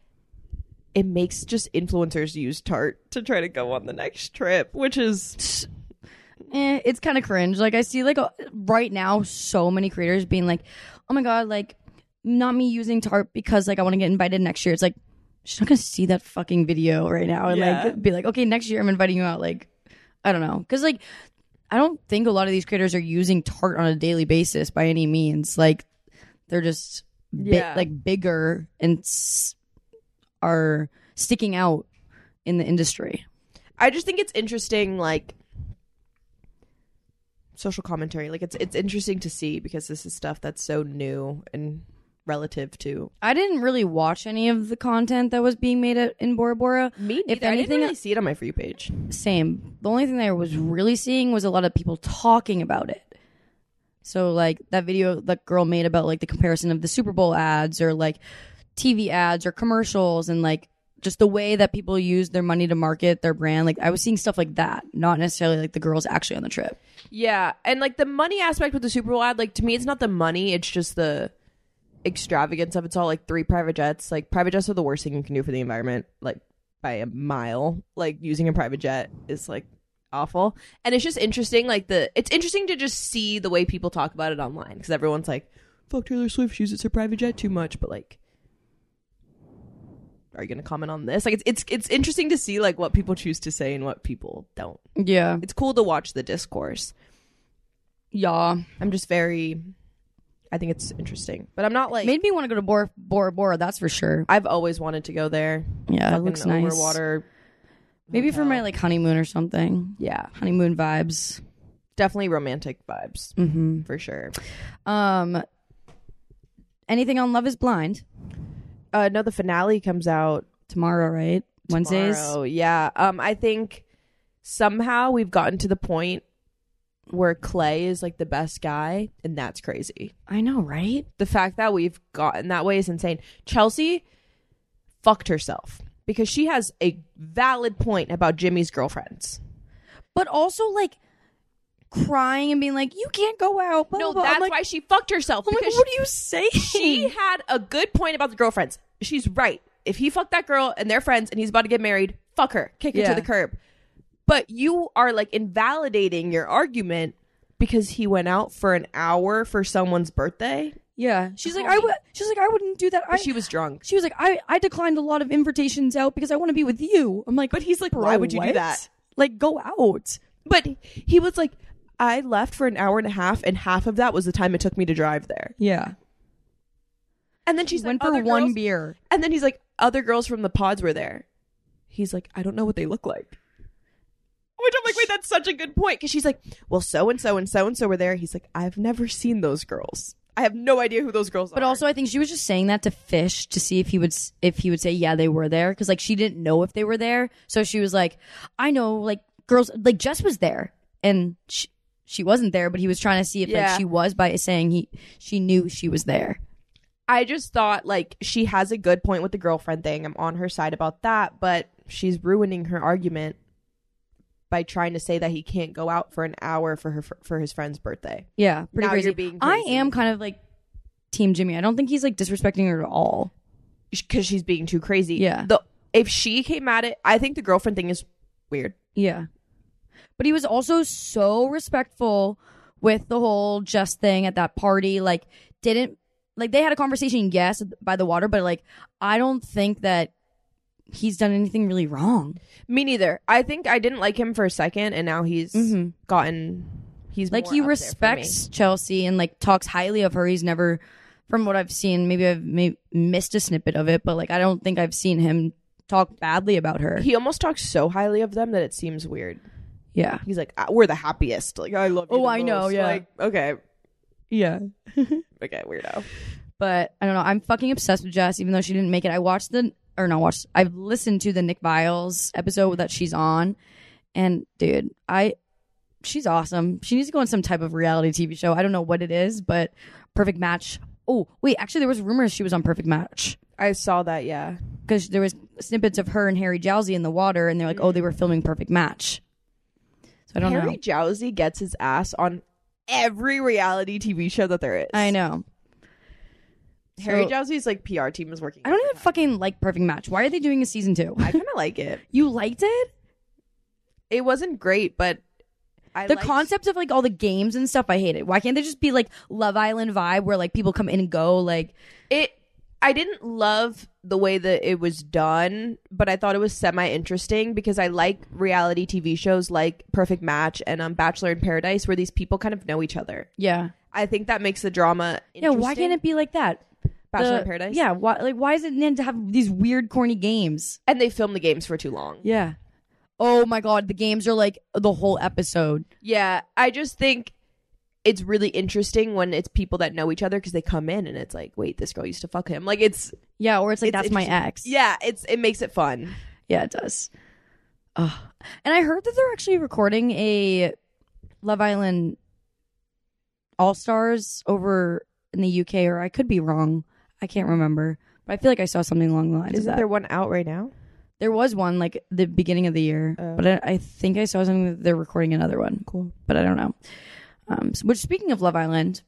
It makes just influencers use Tarte to try to go on the next trip, which is Eh, it's kind of cringe. Like I see like a, right now so many creators being like, oh my god, like not me using Tarte because like I want to get invited next year. It's like she's not gonna see that fucking video right now and Yeah. like be like, okay, next year I'm inviting you out. Like I don't know, because like I don't think a lot of these creators are using Tarte on a daily basis by any means. Like they're just bi- Yeah. like bigger and s- are sticking out in the industry. I just think it's interesting, like social commentary. Like it's it's interesting to see because this is stuff that's so new and relative to I didn't really watch any of the content that was being made at, in Bora Bora. me. If If I didn't anything, really see it on my For You page. same. The only thing that I was really seeing was a lot of people talking about it. So like that video that girl made about like the comparison of the Super Bowl ads or like T V ads or commercials and like just the way that people use their money to market their brand. Like I was seeing stuff like that, not necessarily like the girls actually on the trip. Yeah, and like the money aspect with the Super Bowl ad, like to me, it's not the money; it's just the extravagance of it's all like three private jets. Like private jets are the worst thing you can do for the environment, like by a mile. Like using a private jet is like awful, and it's just interesting. Like the it's interesting to just see the way people talk about it online because everyone's like, "Fuck Taylor Swift, she uses her private jet too much," but like. Are you going to comment on this? Like it's it's it's interesting to see like what people choose to say and what people don't. Yeah. It's cool to watch the discourse. Yeah. I'm just very I think it's interesting. But I'm not like Made me want to go to Bora Bora Bora, that's for sure. I've always wanted to go there. Yeah, it Fucking looks nice. Overwater. Maybe for hotel. my like honeymoon or something. Yeah. Honeymoon vibes. Definitely romantic vibes. Mm-hmm. For sure. Um, anything on Love is Blind? Uh no, the finale comes out Tomorrow, right? Wednesdays? Oh, yeah. Um I think somehow we've gotten to the point where Clay is like the best guy, and that's crazy. I know, right? The fact that we've gotten that way is insane. Chelsea fucked herself because she has a valid point about Jimmy's girlfriends. But also, like, crying and being like, you can't go out. Blah, No, blah, blah. that's I'm like, why she fucked herself. I'm like, because what are you saying? she had a good point about the girlfriends. She's right. If he fucked that girl and they're friends and he's about to get married, fuck her. Kick her Yeah. to the curb. But you are like invalidating your argument because he went out for an hour for someone's birthday. Yeah, she's like, I w- she's like, I wouldn't do that. I, But she was drunk. she was like, I, I declined a lot of invitations out because I want to be with you. I'm like, But he's like, bro, why would you do what? that? Like, go out. But he was like, I left for an hour and a half, and half of that was the time it took me to drive there. Yeah. And then she's Went like, for other one girls- beer. And then he's like, other girls from the pods were there. He's like, I don't know what they look like. Which I'm like, wait, that's such a good point. Because she's like, well, so and so and so and so were there. He's like, I've never seen those girls. I have no idea who those girls But are. also, I think she was just saying that to Fish to see if he would s- if he would say yeah they were there because like she didn't know if they were there, so she was like, I know like girls like Jess was there and she, she wasn't there, but he was trying to see if Yeah. like she was by saying he she knew she was there. I just thought like she has a good point with the girlfriend thing. I'm on her side about that, but she's ruining her argument by trying to say that he can't go out for an hour for her for his friend's birthday. Yeah, pretty Now crazy. you're being I crazy. am kind of like Team Jimmy. I don't think he's like disrespecting her at all. Because she's being too crazy. Yeah. The if she came at it, I think the girlfriend thing is weird. Yeah. But he was also so respectful with the whole Jess thing at that party. Like, didn't, like, they had a conversation, yes, by the water, but, like, I don't think that he's done anything really wrong. Me neither. I think I didn't like him for a second, and now he's Mhm. gotten. He's Like, more he up there for me. respects Chelsea and, like, talks highly of her. He's never, from what I've seen, maybe I've may- missed a snippet of it, but, like, I don't think I've seen him talk badly about her. He almost talks so highly of them that it seems weird. Yeah. He's like, "Ah, we're the happiest. Like, I love you. Oh, the I know, most." yeah. Like, okay, Yeah. okay, weirdo. But I don't know. I'm fucking obsessed with Jess, even though she didn't make it. I watched the, or not watched, I've listened to the Nick Viles episode that she's on. And dude, I, she's awesome. She needs to go on some type of reality T V show. I don't know what it is, but Perfect Match. Oh, wait, actually, there was rumors she was on Perfect Match. I saw that. Yeah, Because there was snippets of her and Harry Jowsey in the water, and they're like, oh, they were filming Perfect Match. So I don't Harry know. Jowsey gets his ass on every reality T V show that there is. I know. Harry So- Jowsey's like P R team is working. I don't even fucking like Perfect Match. Why are they doing a season two? I kind of like it. You liked it? It wasn't great, but I The liked- concept of like all the games and stuff, I hate it. Why can't they just be like Love Island vibe where like people come in and go? Like, it. I didn't love the way that it was done, but I thought it was semi interesting because I like reality T V shows like Perfect Match and um, Bachelor in Paradise, where these people kind of know each other. yeah, I think that makes the drama yeah. interesting. Why can't it be like that? Bachelor The- in Paradise? Yeah. Why? Like, why does it need to have these weird, corny games? And they film the games for too long. Yeah. Oh my god, the games are like the whole episode. Yeah, I just think it's really interesting when it's people that know each other because they come in and it's like, wait, this girl used to fuck him. Like it's Yeah, or it's like It's that's my interesting. ex. yeah, it's it makes it fun. Yeah, it does. Ugh. And I heard that they're actually recording a Love Island All Stars over in the U K, or I could be wrong. I can't remember, but I feel like I saw something along the lines of Isn't that. there one out right now? There was one like the beginning of the year, Oh. but I, I think I saw something that they're recording another one. Cool. But I don't know. Um, so- which speaking of Love Island,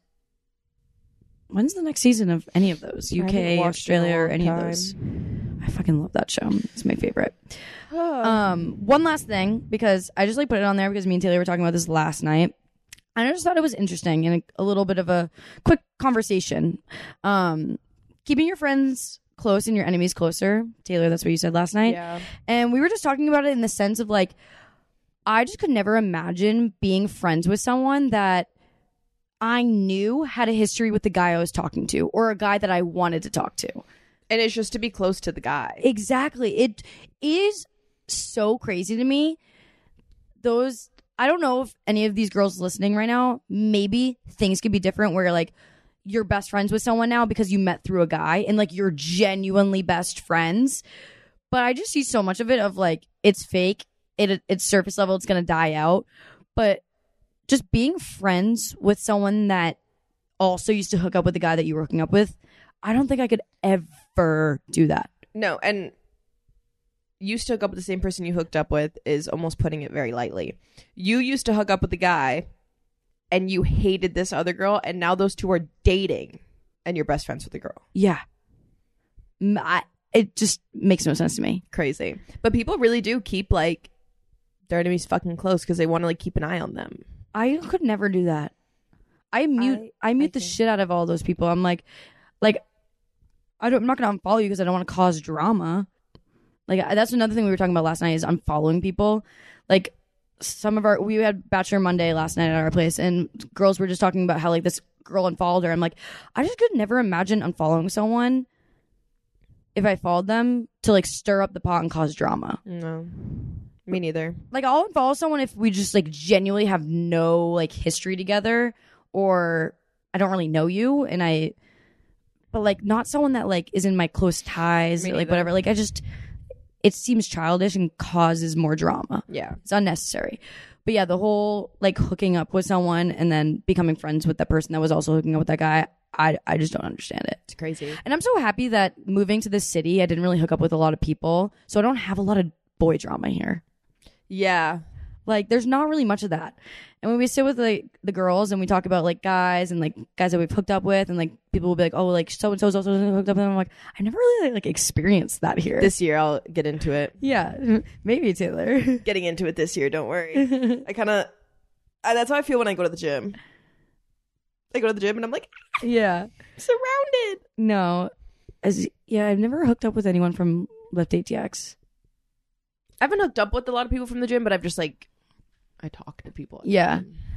when's the next season of any of those? I U haven't K, watched in a Australia, or long any of time. those? I fucking love that show. It's my favorite. Um, one last thing, because I just like put it on there because me and Taylor were talking about this last night. And I just thought it was interesting and a, a little bit of a quick conversation. Um, keeping your friends close and your enemies closer. Taylor, that's what you said last night. Yeah. And we were just talking about it in the sense of like, I just could never imagine being friends with someone that I knew had a history with the guy I was talking to or a guy that I wanted to talk to. And it's just to be close to the guy. Exactly. It is so crazy to me. Those, I don't know if any of these girls listening right now, maybe things could be different where like you're best friends with someone now because you met through a guy and like you're genuinely best friends. But I just see so much of it of like, it's fake. It, it's surface level. It's going to die out. But just being friends with someone that also used to hook up with the guy that you were hooking up with, I don't think I could ever do that. No, and you used to hook up with the same person you hooked up with is almost putting it very lightly. You used to hook up with the guy and you hated this other girl, and now those two are dating and you're best friends with the girl. Yeah. M- I, it just makes no sense to me. Crazy. But people really do keep like their enemies fucking close because they want to like keep an eye on them. I could never do that. I mute I, I- mute I the can- shit out of all those people. I'm like, like I don't, I'm not gonna unfollow you because I don't want to cause drama. Like I- that's another thing we were talking about last night is unfollowing people. Like some of our we had Bachelor Monday last night at our place, and girls were just talking about how like this girl unfollowed her. I'm like, I just could never imagine unfollowing someone if I followed them to like stir up the pot and cause drama. No, me neither. Like I'll unfollow someone if we just like genuinely have no like history together, or I don't really know you, and I. But like not someone that like is in my close ties Me or like neither. whatever. Like I just, it seems childish and causes more drama. Yeah. It's unnecessary. But yeah, the whole like hooking up with someone and then becoming friends with that person that was also hooking up with that guy, I I just don't understand it. It's crazy. And I'm so happy that moving to this city, I didn't really hook up with a lot of people, so I don't have a lot of boy drama here. Yeah. Like there's not really much of that. And when we sit with like the girls and we talk about like guys and like guys that we've hooked up with, and like people will be like, oh, like so and so's also hooked up with them. I'm like, I never really like experienced that here. This year I'll get into it. yeah, maybe Taylor. Getting into it this year. Don't worry. I kind of. That's how I feel when I go to the gym. I go to the gym and I'm like yeah. surrounded. No, as yeah, I've never hooked up with anyone from Lift A T X. I haven't hooked up with a lot of people from the gym, but I've just like I talk to people. Yeah.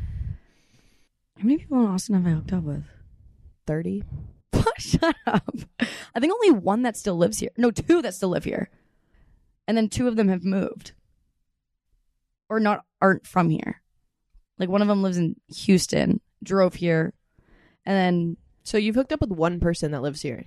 How many people in Austin have I hooked up with? thirty. Shut up. I think only one that still lives here. No, two that still live here. And then two of them have moved. Or not aren't from here. Like one of them lives in Houston, drove here, and then So you've hooked up with one person that lives here.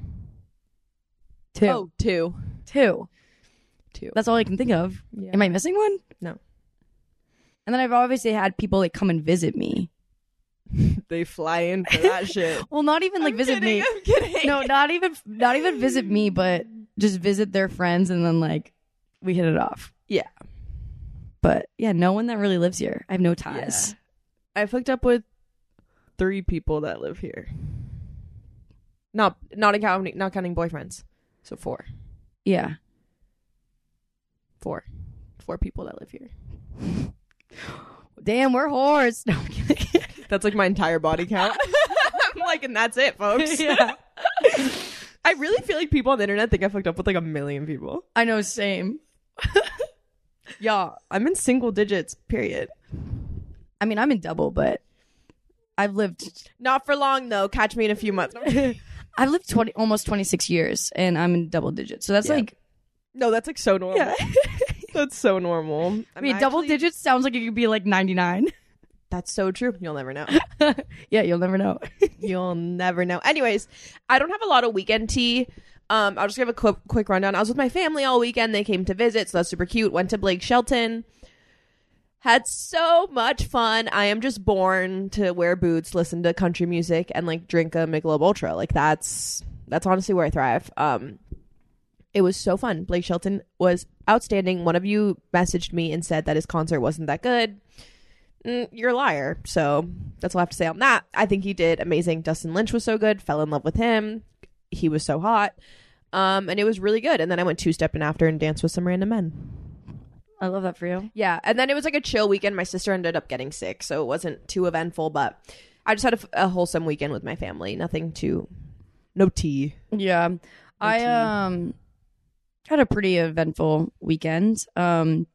two. Oh, two. Two. Two. That's all I can think of. Yeah. Am I missing one? No. And then I've obviously had people like come and visit me. They fly in for that shit. Well, not even like I'm visit kidding, me. I'm kidding. No, not even not even visit me, but just visit their friends, and then like we hit it off. Yeah. But yeah, no one that really lives here. I have no ties. I've hooked up with three people that live here. Not not counting not counting boyfriends. So four. Yeah. Four. Four people that live here. Damn, we're whores. No, I'm kidding. That's like my entire body count. I'm like, and that's it, folks. Yeah. I really feel like people on the internet think I've hooked up with like a million people. I know, same. Yeah, I'm in single digits, period. I mean, I'm in double, but I've lived Not for long though. Catch me in a few months. I've lived twenty almost twenty-six years, and I'm in double digits. So that's Yeah. like No, that's like so normal. yeah. That's so normal. I mean, double actually- digits sounds like it could be like ninety-nine. That's so true. You'll never know. Yeah, you'll never know. You'll never know. Anyways, I don't have a lot of weekend tea. Um, I'll just give a quick quick rundown. I was with my family all weekend. They came to visit, so that's super cute. Went to Blake Shelton. Had so much fun. I am just born to wear boots, listen to country music, and like drink a Michelob Ultra. Like that's that's honestly where I thrive. Um, it was so fun. Blake Shelton was outstanding. One of you messaged me and said that his concert wasn't that good. Mm, you're a liar. So that's all I have to say on that. I think he did amazing. Dustin Lynch was so good. Fell in love with him. He was so hot. Um, and it was really good. And then I went two-stepping after and danced with some random men. I love that for you. Yeah. And then it was like a chill weekend. My sister ended up getting sick, so it wasn't too eventful, but I just had a, f- a wholesome weekend with my family. Nothing too, no tea. Yeah. I tea. um had a pretty eventful weekend. Um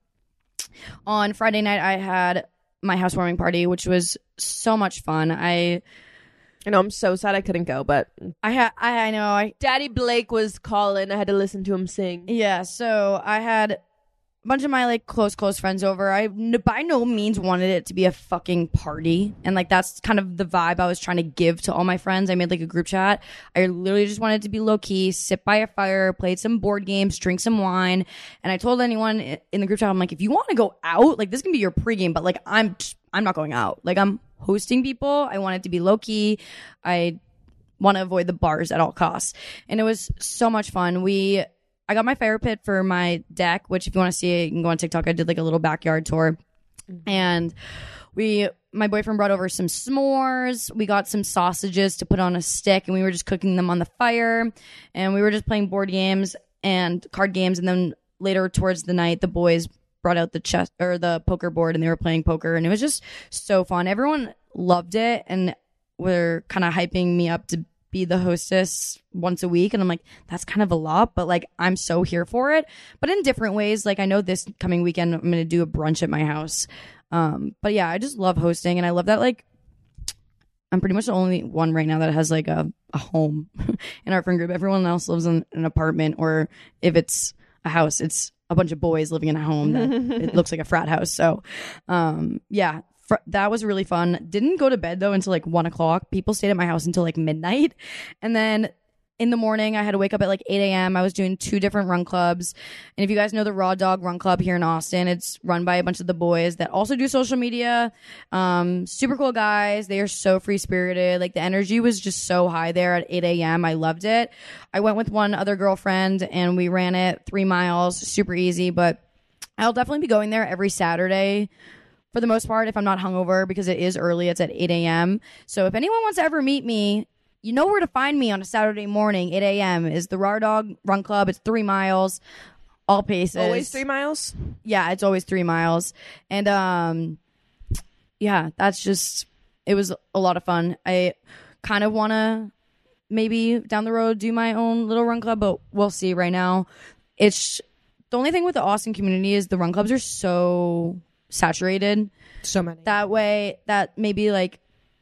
on Friday night I had my housewarming party, which was so much fun. I I know, I'm so sad I couldn't go, but I had I, I know I Daddy Blake was calling. I had to listen to him sing. yeah, so I had a bunch of my like close close friends over. I n- by no means wanted it to be a fucking party, and like that's kind of the vibe I was trying to give to all my friends. I made like a group chat. I literally just wanted it to be low key, sit by a fire, played some board games, drink some wine, and I told anyone i- in the group chat, I'm like, if you want to go out, like this can be your pregame, but like I'm I'm not going out. Like I'm hosting people. I want it to be low key. I want to avoid the bars at all costs, and it was so much fun. We I got my fire pit for my deck, which if you want to see it, you can go on TikTok. I did like a little backyard tour. And we, my boyfriend brought over some s'mores. We got some sausages to put on a stick, and we were just cooking them on the fire. And we were just playing board games and card games. And then later towards the night, the boys brought out the chess or the poker board, and they were playing poker. And it was just so fun. Everyone loved it. And were kind of hyping me up to be the hostess once a week, and I'm like, that's kind of a lot, but like I'm so here for it, but in different ways. Like I know this coming weekend I'm gonna do a brunch at my house, um but yeah, I just love hosting, and I love that like I'm pretty much the only one right now that has like a, a home in our friend group. Everyone else lives in an apartment, or if it's a house, it's a bunch of boys living in a home that it looks like a frat house. So um yeah, fr- that was really fun. Didn't go to bed though until like one o'clock. People stayed at my house until like midnight, and then in the morning I had to wake up at like eight a.m. I was doing two different run clubs, and if you guys know the Raw Dog Run Club here in Austin, it's run by a bunch of the boys that also do social media. Um super cool guys. They are so free spirited. Like the energy was just so high there at eight a.m. I loved it. I went with one other girlfriend and we ran it three miles, super easy, but I'll definitely be going there every Saturday for the most part if I'm not hungover, because it is early. It's at eight a.m. So if anyone wants to ever meet me, you know where to find me on a Saturday morning. eight a.m. is the Raw Dog Run Club. It's three miles, all paces. Always three miles? Yeah, it's always three miles. And um, yeah, that's just, it was a lot of fun. I kind of want to maybe down the road do my own little run club, but we'll see. Right now, it's the only thing with the Austin community is the run clubs are so saturated. So many. That way, that maybe like,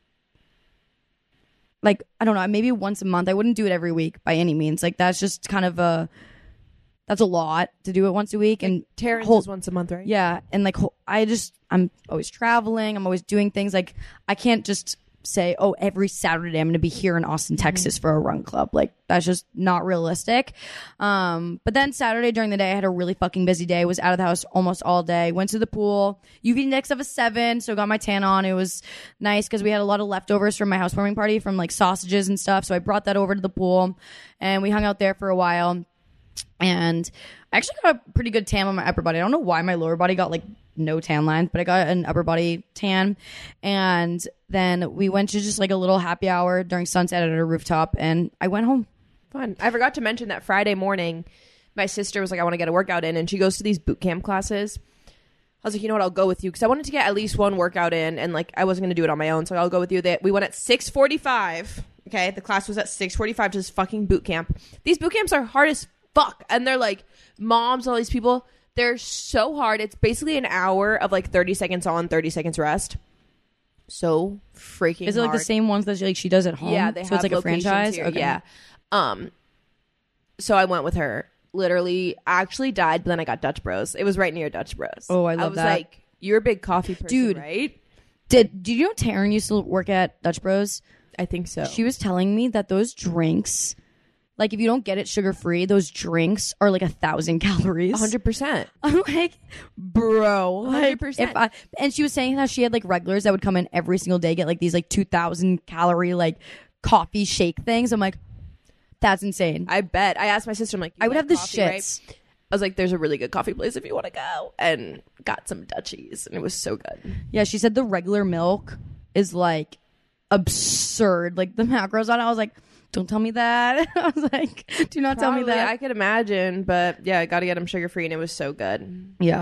like, I don't know, maybe once a month. I wouldn't do it every week by any means. Like, that's just kind of a, that's a lot to do it once a week. And Terrence whole, is once a month, right? yeah. And like, whole, I just, I'm always traveling. I'm always doing things. Like, I can't just say, oh, every Saturday I'm going to be here in Austin, Texas for a run club. Like, that's just not realistic. Um, but then Saturday during the day, I had a really fucking busy day. Was out of the house almost all day. Went to the pool. U V index of a seven, so got my tan on. It was nice because we had a lot of leftovers from my housewarming party from like sausages and stuff. So I brought that over to the pool, and we hung out there for a while. And I actually got a pretty good tan on my upper body. I don't know why my lower body got like no tan lines, but I got an upper body tan. And then we went to just like a little happy hour during sunset at a rooftop, and I went home. Fun. I forgot to mention that Friday morning, my sister was like, I want to get a workout in, and she goes to these boot camp classes. I was like, you know what, I'll go with you, because I wanted to get at least one workout in, and like I wasn't going to do it on my own, so I'll go with you. They, we went at six forty-five. Okay, the class was at six forty-five to this fucking boot camp. These boot camps are hard as fuck, and they're like moms, all these people. They're so hard. It's basically an hour of like thirty seconds on, thirty seconds rest. So freaking Is it like hard. the same ones that like she does at home? Yeah, they so have it's like a locations franchise. here, Okay. Yeah. Um. So I went with her. Literally, I actually died, but then I got Dutch Bros. It was right near Dutch Bros. Oh, I love I was that. like, you're a big coffee person, Dude. right? Did Did you know Taryn used to work at Dutch Bros? I think so. She was telling me that those drinks, like if you don't get it sugar free, those drinks are like a thousand calories. one hundred percent. I'm like, bro, like, one hundred percent. if I, and she was saying how she had like regulars that would come in every single day, get like these like two thousand calorie like coffee shake things. I'm like, that's insane. I bet. I asked my sister, I'm like, you I would like have the coffee, right? shits. I was like, there's a really good coffee place if you want to go. And got some Dutchies, and it was so good. Yeah, she said the regular milk is like absurd. Like the macros on it, I was like, don't tell me that. I was like, do not tell me Probably, that. I could imagine, but yeah, I got to get them sugar free, and it was so good. Yeah.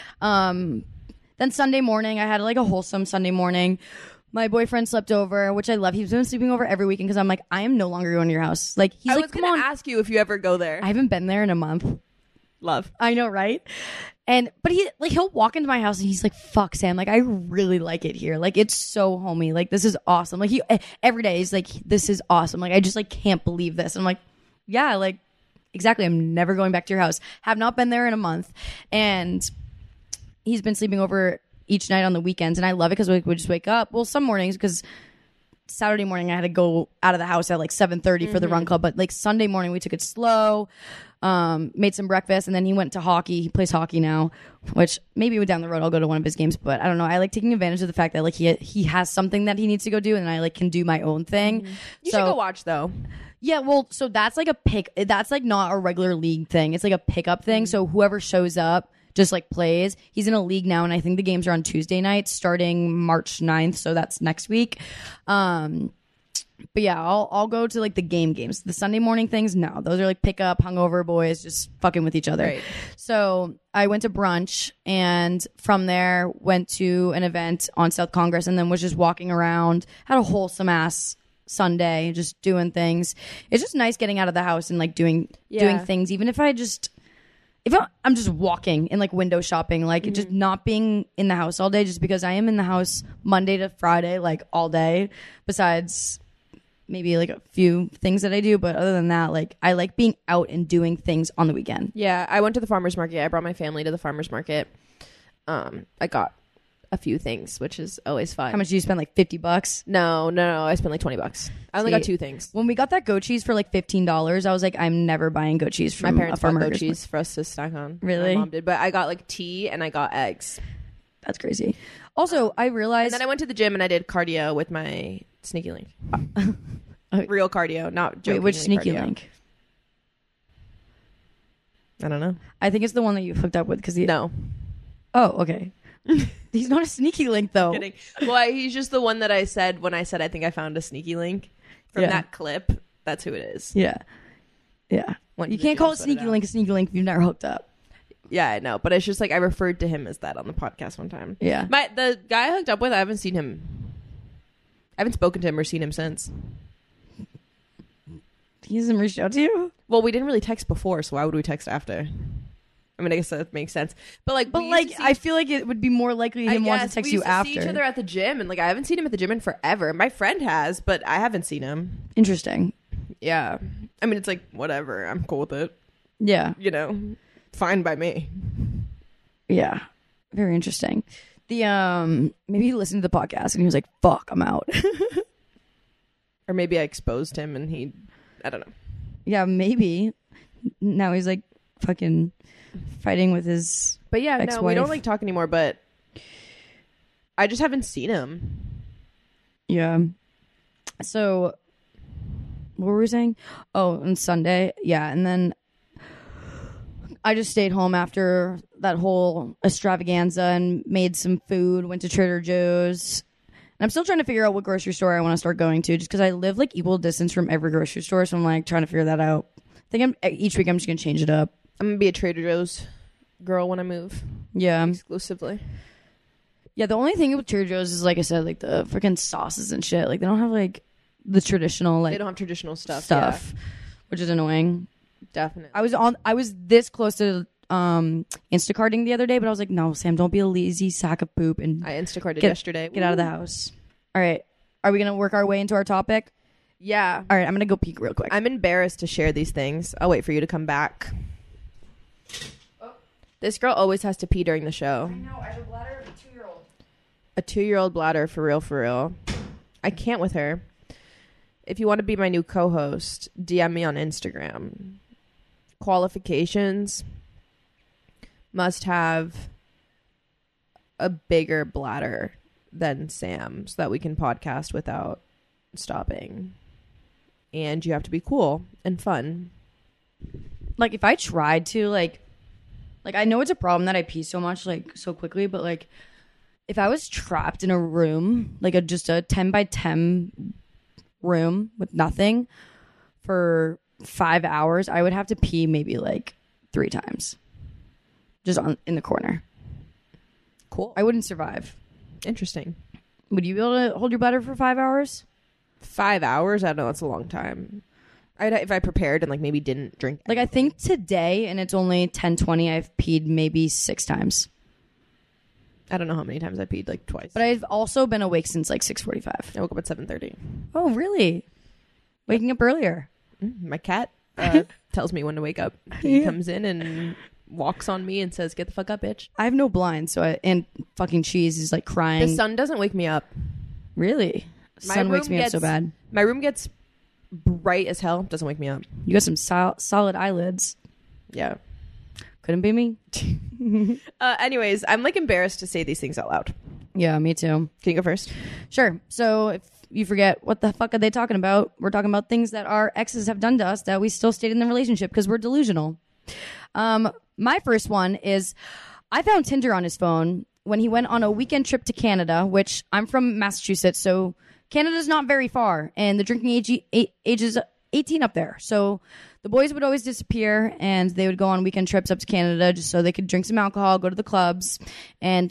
Um, then Sunday morning, I had like a wholesome Sunday morning. My boyfriend slept over, which I love. He's been sleeping over every weekend because I'm like, I am no longer going to your house. Like, he's I like, was come gonna on. ask you if you ever go there. I haven't been there in a month. Love. I know, right? And but he like he'll walk into my house and he's like, "Fuck, Sam! Like I really like it here. Like it's so homey. Like this is awesome. Like he every day he's like, this is awesome. Like I just like can't believe this." I'm like, "Yeah, like exactly. I'm never going back to your house. Have not been there in a month." And he's been sleeping over each night on the weekends, and I love it because we would just wake up. Well, some mornings because Saturday morning I had to go out of the house at like seven thirty mm-hmm. for the run club, but like Sunday morning we took it slow. Um, made some breakfast, and then he went to hockey. He plays hockey now, which maybe down the road I'll go to one of his games, but I don't know. I like taking advantage of the fact that like he he has something that he needs to go do, and I like can do my own thing. Mm-hmm. You so, should go watch though. Yeah, well, so that's like a pick. That's like not a regular league thing. It's like a pickup thing. Mm-hmm. So whoever shows up just like plays. He's in a league now, and I think the games are on Tuesday nights starting March ninth, so that's next week. Um, But yeah, I'll I'll go to like the game games. The Sunday morning things, no. Those are like pick up, hungover boys just fucking with each other. Right. So I went to brunch and from there went to an event on South Congress and then was just walking around. Had a wholesome ass Sunday, just doing things. It's just nice getting out of the house and like doing Yeah. doing things, even if I just if I- I'm just walking and like window shopping, like Mm-hmm. just not being in the house all day, just because I am in the house Monday to Friday, like all day. Besides maybe like a few things that I do, but other than that, like I like being out and doing things on the weekend. Yeah, I went to the farmer's market. I brought my family to the farmer's market. Um, I got a few things, which is always fun. How much do you spend? Like fifty bucks? No, no, no. I spent like twenty bucks. I only See, got two things. When we got that goat cheese for like fifteen dollars, I was like, I'm never buying goat cheese My from parents a bought farmer's goat cheese for us to snack on. Really? My mom did, but I got like tea and I got eggs. That's crazy. Also, I And realized then I went to the gym and I did cardio with my sneaky link. Uh, Real cardio, not joking. wait, which sneaky link? I don't know. I think it's the one that you hooked up with because he. No. Oh, okay. He's not a sneaky link though. Kidding. Well, he's just the one that I said when I said I think I found a sneaky link from Yeah. that clip. That's who it is. Yeah, yeah. Went You to the can't gym, call it sweat sneaky out. link a sneaky link if you've never hooked up. Yeah, I know, but it's just like I referred to him as that on the podcast one time. Yeah. My the guy I hooked up with, I haven't seen him. I haven't spoken to him or seen him since. He hasn't reached out to you. Well, we didn't really text before, so why would we text after? I mean, I guess that makes sense. But like, But we used like, to see- I feel like it would be more likely I him want to guess text we you used to after. see each other at the gym, and like I haven't seen him at the gym in forever. My friend has, but I haven't seen him. Interesting. Yeah, I mean, it's like whatever. I'm cool with it. Yeah. You know, fine by me. Yeah. Very interesting. The um maybe he listened to the podcast and he was like, fuck, I'm out. Or maybe I exposed him, and he, I don't know. Yeah, maybe. Now he's like fucking fighting with his But yeah, no, we Ex-wife. don't like talk anymore. But I just haven't seen him. yeah. So what were we saying? Oh, on Sunday. Yeah, and then I just stayed home after that whole extravaganza and made some food, went to Trader Joe's. And I'm still trying to figure out what grocery store I want to start going to just because I live like equal distance from every grocery store. So I'm like trying to figure that out. I think I'm each week I'm just going to change it up. I'm gonna be a Trader Joe's girl when I move Yeah. exclusively. Yeah, the only thing with Trader Joe's is, like I said, like the freaking sauces and shit. Like they don't have like the traditional like They don't have traditional stuff. stuff, which is annoying. Yeah, definitely. I was on. I was this close to um Instacarting the other day, but I was like, no, Sam, don't be a lazy sack of poop and I Instacarted Get- yesterday. get out of the house. All right, are we gonna work our way into our topic? Yeah. All right, I'm gonna go peek real quick. I'm embarrassed to share these things. I'll wait for you to come back. This girl always has to pee during the show. know. I have a bladder of a two-year-old. A two-year-old bladder, for real, for real. I can't with her. If you want to be my new co-host, D M me on Instagram. Qualifications: must have a bigger bladder than Sam so that we can podcast without stopping. And you have to be cool and fun. Like if I tried to like, like I know it's a problem that I pee so much like so quickly, but like if I was trapped in a room, like a just a ten by ten room with nothing for five hours, I would have to pee maybe like three times just on in the corner. Cool. I wouldn't survive. Interesting. Would you be able to hold your bladder for five hours? Five hours? I don't know. That's a long time. I'd, if I prepared and like maybe didn't drink. Like I think today, and it's only ten twenty, I've peed maybe six times. I don't know how many times I peed, like twice. But I've also been awake since like six forty-five. I woke up at seven thirty. Oh, really? Waking up earlier. My cat uh, tells me when to wake up. He Yeah. comes in and walks on me and says, "Get the fuck up, bitch." I have no blinds, so I and fucking cheese is like crying. The sun doesn't wake me up. Really? My Sun wakes room me up so gets- bad. My room gets bright as hell. Doesn't wake me up. You got some sol- solid eyelids. Yeah. Couldn't be me. Uh, anyways, I'm like embarrassed to say these things out loud. Yeah, me too. Can you go first? Sure. So if you forget, what the fuck are they talking about? We're talking about things that our exes have done to us that we still stayed in the relationship because we're delusional. Um, my first one is I found Tinder on his phone when he went on a weekend trip to Canada, which I'm from Massachusetts, so Canada's not very far, and the drinking age, age is eighteen up there. So the boys would always disappear, and they would go on weekend trips up to Canada just so they could drink some alcohol, go to the clubs. And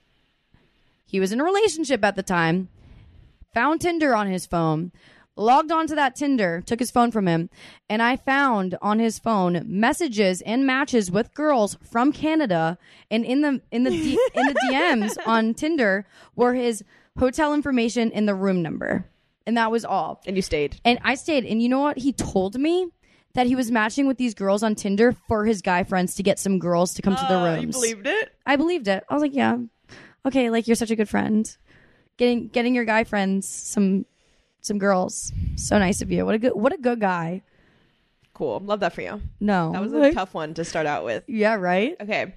he was in a relationship at the time, found Tinder on his phone, logged onto that Tinder, took his phone from him, and I found on his phone messages and matches with girls from Canada, and in the in the D, in the D Ms on Tinder were his hotel information and the room number. And that was all. And you stayed. And I stayed. And you know what? He told me that he was matching with these girls on Tinder for his guy friends to get some girls to come uh, to the rooms. You believed it? I believed it. I was like, yeah. Okay, like, you're such a good friend. Getting getting your guy friends some some girls. So nice of you. What a good what a good guy. Cool. Love that for you. No. That was a tough one to start out with. Yeah, right? Okay.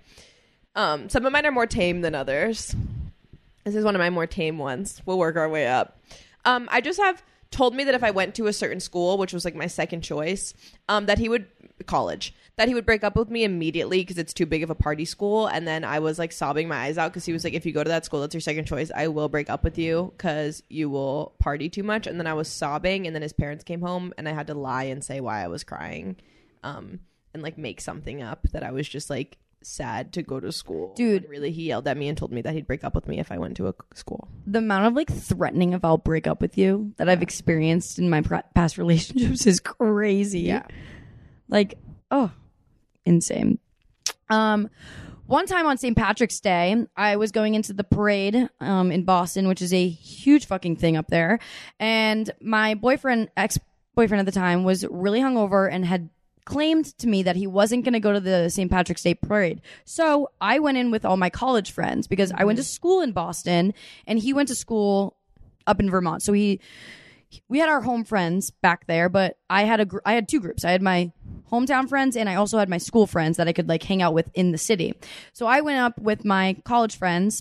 Um, some of mine are more tame than others. This is one of my more tame ones. We'll work our way up. Um, I just have told me that if I went to a certain school, which was like my second choice, um, that he would college, that he would break up with me immediately because it's too big of a party school. And then I was like sobbing my eyes out because he was like, if you go to that school, that's your second choice. I will break up with you because you will party too much. And then I was sobbing, and then his parents came home, and I had to lie and say why I was crying, um, and like make something up that I was just like sad to go to school. Dude, and really, he yelled at me and told me that he'd break up with me if I went to a school. The amount of like threatening of I'll break up with you that I've experienced in my pr- past relationships is crazy. Yeah. Like, oh, insane. Um, one time on Saint Patrick's Day, I was going into the parade um, in Boston, which is a huge fucking thing up there. And my boyfriend, ex-boyfriend at the time, was really hungover and had claimed to me that he wasn't going to go to the Saint Patrick's Day parade. So I went in with all my college friends because mm-hmm. I went to school in Boston and he went to school up in Vermont. So he, we had our home friends back there, but I had a, gr- I had two groups. I had my hometown friends and I also had my school friends that I could like hang out with in the city. So I went up with my college friends,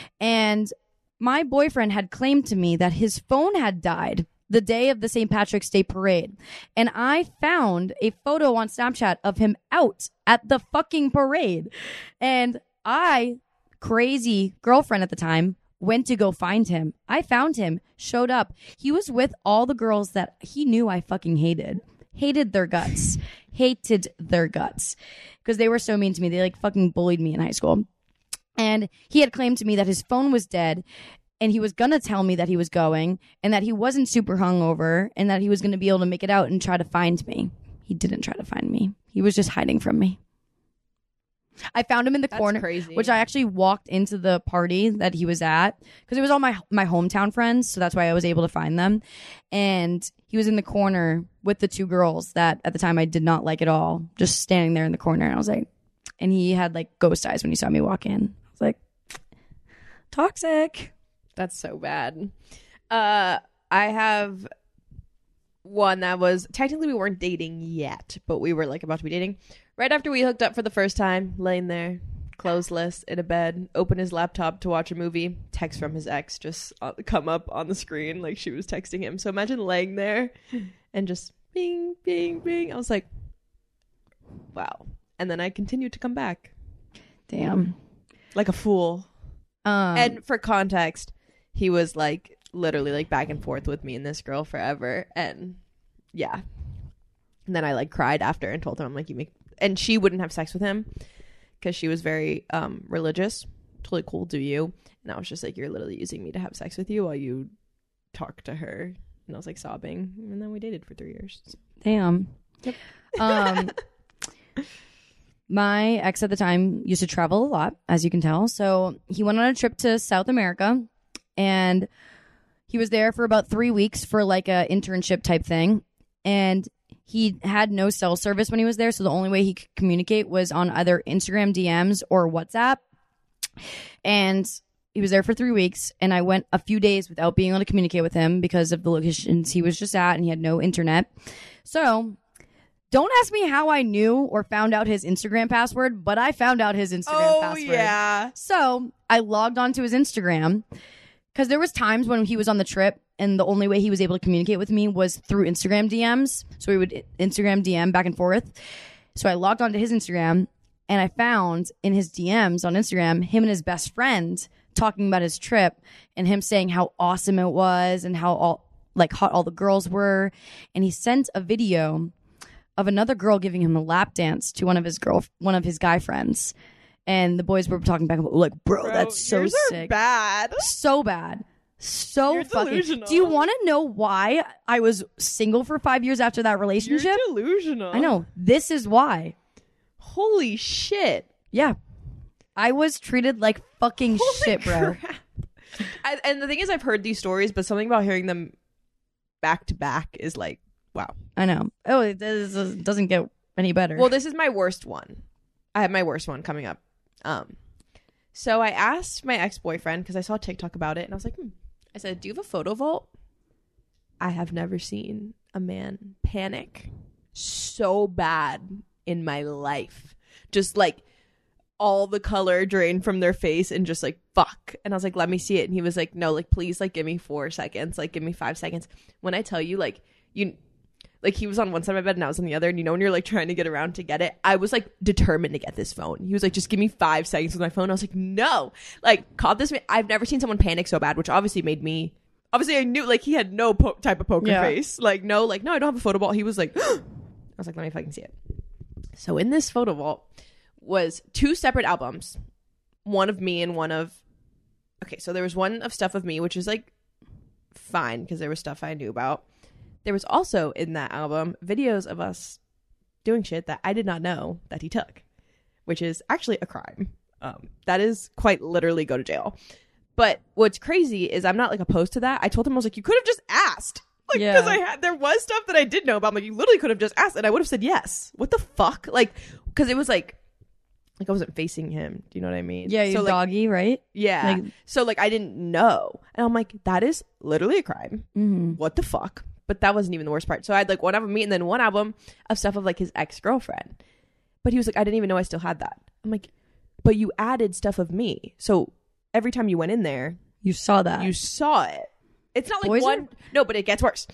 and my boyfriend had claimed to me that his phone had died the day of the Saint Patrick's Day parade. And I found a photo on Snapchat of him out at the fucking parade. And I, crazy girlfriend at the time, went to go find him. I found him, showed up. He was with all the girls that he knew I fucking hated. Hated their guts. Hated their guts. Because they were so mean to me. They like fucking bullied me in high school. And he had claimed to me that his phone was dead, and he was going to tell me that he was going, and that he wasn't super hungover, and that he was going to be able to make it out and try to find me. He didn't try to find me. He was just hiding from me. I found him in the That's corner, crazy. which I actually walked into the party that he was at because it was all my my hometown friends, so that's why I was able to find them. And he was in the corner with the two girls that at the time I did not like at all, just standing there in the corner. And I was like, and he had like ghost eyes when he saw me walk in. I was like, toxic. That's so bad. Uh, I have one that was technically we weren't dating yet, but we were like about to be dating. Right after we hooked up for the first time, laying there, clothesless in a bed, open his laptop to watch a movie, text from his ex just uh, come up on the screen like she was texting him. So imagine laying there and just bing, bing, bing. I was like, wow. And then I continued to come back. Damn. Like a fool. Um, And for context, he was like literally like back and forth with me and this girl forever. And yeah. And then I like cried after and told her, I'm like, you make, and she wouldn't have sex with him because she was very um, religious. Totally cool, do you? And I was just like, you're literally using me to have sex with you while you talk to her. And I was like sobbing. And then we dated for three years. So. Damn. Yep. Um, my ex at the time used to travel a lot, as you can tell. So he went on a trip to South America, and he was there for about three weeks for like a internship type thing. And he had no cell service when he was there, so the only way he could communicate was on either Instagram D Ms or WhatsApp. And he was there for three weeks, and I went a few days without being able to communicate with him because of the locations he was just at, and he had no internet. So don't ask me how I knew or found out his Instagram password, but I found out his Instagram oh, password. Oh, yeah. So I logged onto his Instagram because there was times when he was on the trip and the only way he was able to communicate with me was through Instagram D Ms. So we would Instagram D M back and forth. So I logged onto his Instagram, and I found in his D Ms on Instagram him and his best friend talking about his trip and him saying how awesome it was and how all like hot all the girls were. And he sent a video of another girl giving him a lap dance to one of his girl, one of his guy friends. And the boys were talking back about like, bro, Bro, that's so yours are sick. bad. So bad. So You're fucking. delusional. Do you want to know why I was single for five years after that relationship? You're delusional. I know. This is why. Holy shit. Yeah. I was treated like fucking Holy shit, bro. crap. I, and the thing is, I've heard these stories, but something about hearing them back to back is like, wow. I know. Oh, it does- it doesn't get any better. Well, this is my worst one. I have my worst one coming up. Um, so I asked my ex-boyfriend because I saw TikTok about it, and I was like, hmm. I said, "Do you have a photo vault?" I have never seen a man panic so bad in my life. Just like all the color drained from their face and just like fuck. And I was like, let me see it. And he was like, no, like please, like give me four seconds, like give me five seconds. When I tell you, like you, like he was on one side of my bed and I was on the other. And you know when you're like trying to get around to get it, I was like determined to get this phone. He was like, just give me five seconds with my phone. I was like, no, like caught this. I've never seen someone panic so bad, which obviously made me. Obviously, I knew like he had no po- type of poker Yeah. face. Like no, like no, I don't have a photo vault. He was like, I was like, let me fucking see it. So in this photo vault was two separate albums, one of me and one of. Okay, so there was one of stuff of me, which is like fine because there was stuff I knew about. There was also in that album videos of us doing shit that I did not know that he took, which is actually a crime. Um, that is quite literally go to jail. But what's crazy is I'm not like opposed to that. I told him I was like, you could have just asked. Like, Yeah. because I had, there was stuff that I did know about. I'm like, you literally could have just asked, and I would have said yes. What the fuck? Like, because it was like, like I wasn't facing him. Do you know what I mean? yeah, you so, like, doggy, right? yeah. Like- so like I didn't know, and I'm like, that is literally a crime. Mm-hmm. What the fuck? But that wasn't even the worst part. So I had like one album of me and then one album of stuff of like his ex-girlfriend. But he was like, I didn't even know I still had that. I'm like, but you added stuff of me. So every time you went in there, You saw that. you saw it. It's not like Boys one. are- No, but it gets worse.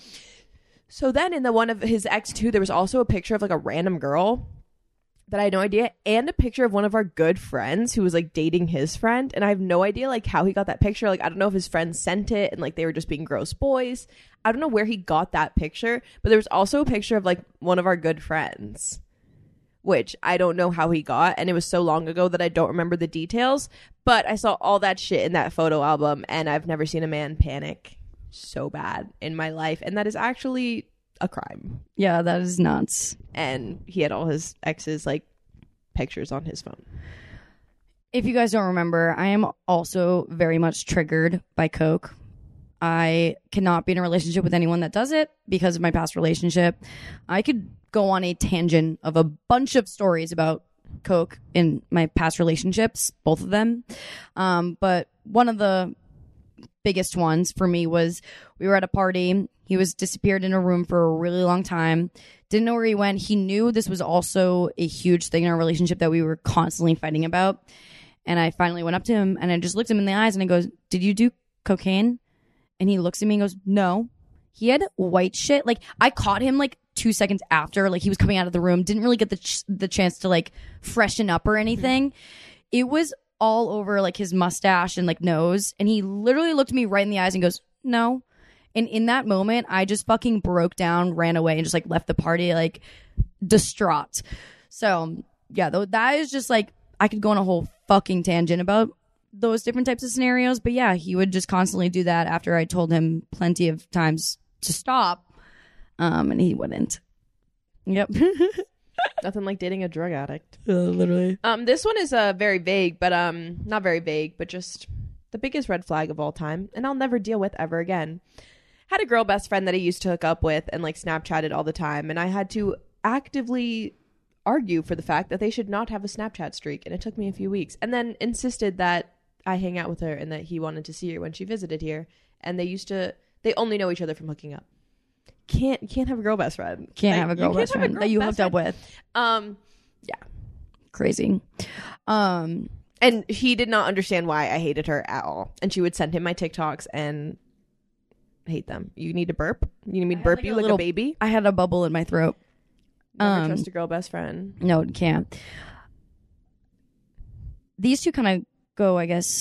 So then in the one of his ex too, there was also a picture of like a random girl that I had no idea, and a picture of one of our good friends who was like dating his friend. And I have no idea like how he got that picture. Like I don't know if his friend sent it and like they were just being gross boys. I don't know where he got that picture, but there was also a picture of like one of our good friends, which I don't know how he got, and it was so long ago that I don't remember the details. But I saw all that shit in that photo album, and I've never seen a man panic so bad in my life, and that is actually a crime. yeah, that is nuts. And he had all his exes like pictures on his phone. If you guys don't remember, I am also very much triggered by coke. I cannot be in a relationship with anyone that does it because of my past relationship. I could go on a tangent of a bunch of stories about coke in my past relationships, both of them. Um, but one of the biggest ones for me was we were at a party. He was disappeared in a room for a really long time. Didn't know where he went. He knew this was also a huge thing in our relationship that we were constantly fighting about. And I finally went up to him and I just looked him in the eyes and I goes, "Did you do cocaine?" And he looks at me and goes, "No." He had white shit. Like I caught him like two seconds after, like he was coming out of the room. Didn't really get the ch- the chance to like freshen up or anything. It was all over like his mustache and like nose. And he literally looked me right in the eyes and goes, "No." And in that moment, I just fucking broke down, ran away, and just like left the party like distraught. So yeah, though that is just like I could go on a whole fucking tangent about those different types of scenarios. But yeah, he would just constantly do that after I told him plenty of times to stop. Um, and he wouldn't. Yep. Nothing like dating a drug addict. Uh, literally. Um, this one is uh very vague, but um, not very vague, but just the biggest red flag of all time, and I'll never deal with ever again. Had a girl best friend that I used to hook up with and like Snapchatted all the time, and I had to actively argue for the fact that they should not have a Snapchat streak, and it took me a few weeks, and then insisted that I hang out with her and that he wanted to see her when she visited here, and they used to they only know each other from hooking up. Can't can't have a girl best friend. Can't Like, have a you girl can't best have a friend girl that you best hooked up friend. with. Um, yeah. Crazy. Um, And he did not understand why I hated her at all. And she would send him my TikToks and hate them. You need to burp? You need me to I had, burp like, you a like little- a baby? I had a bubble in my throat. Never um, trust a girl best friend. No, it can't. These two kind of go, I guess,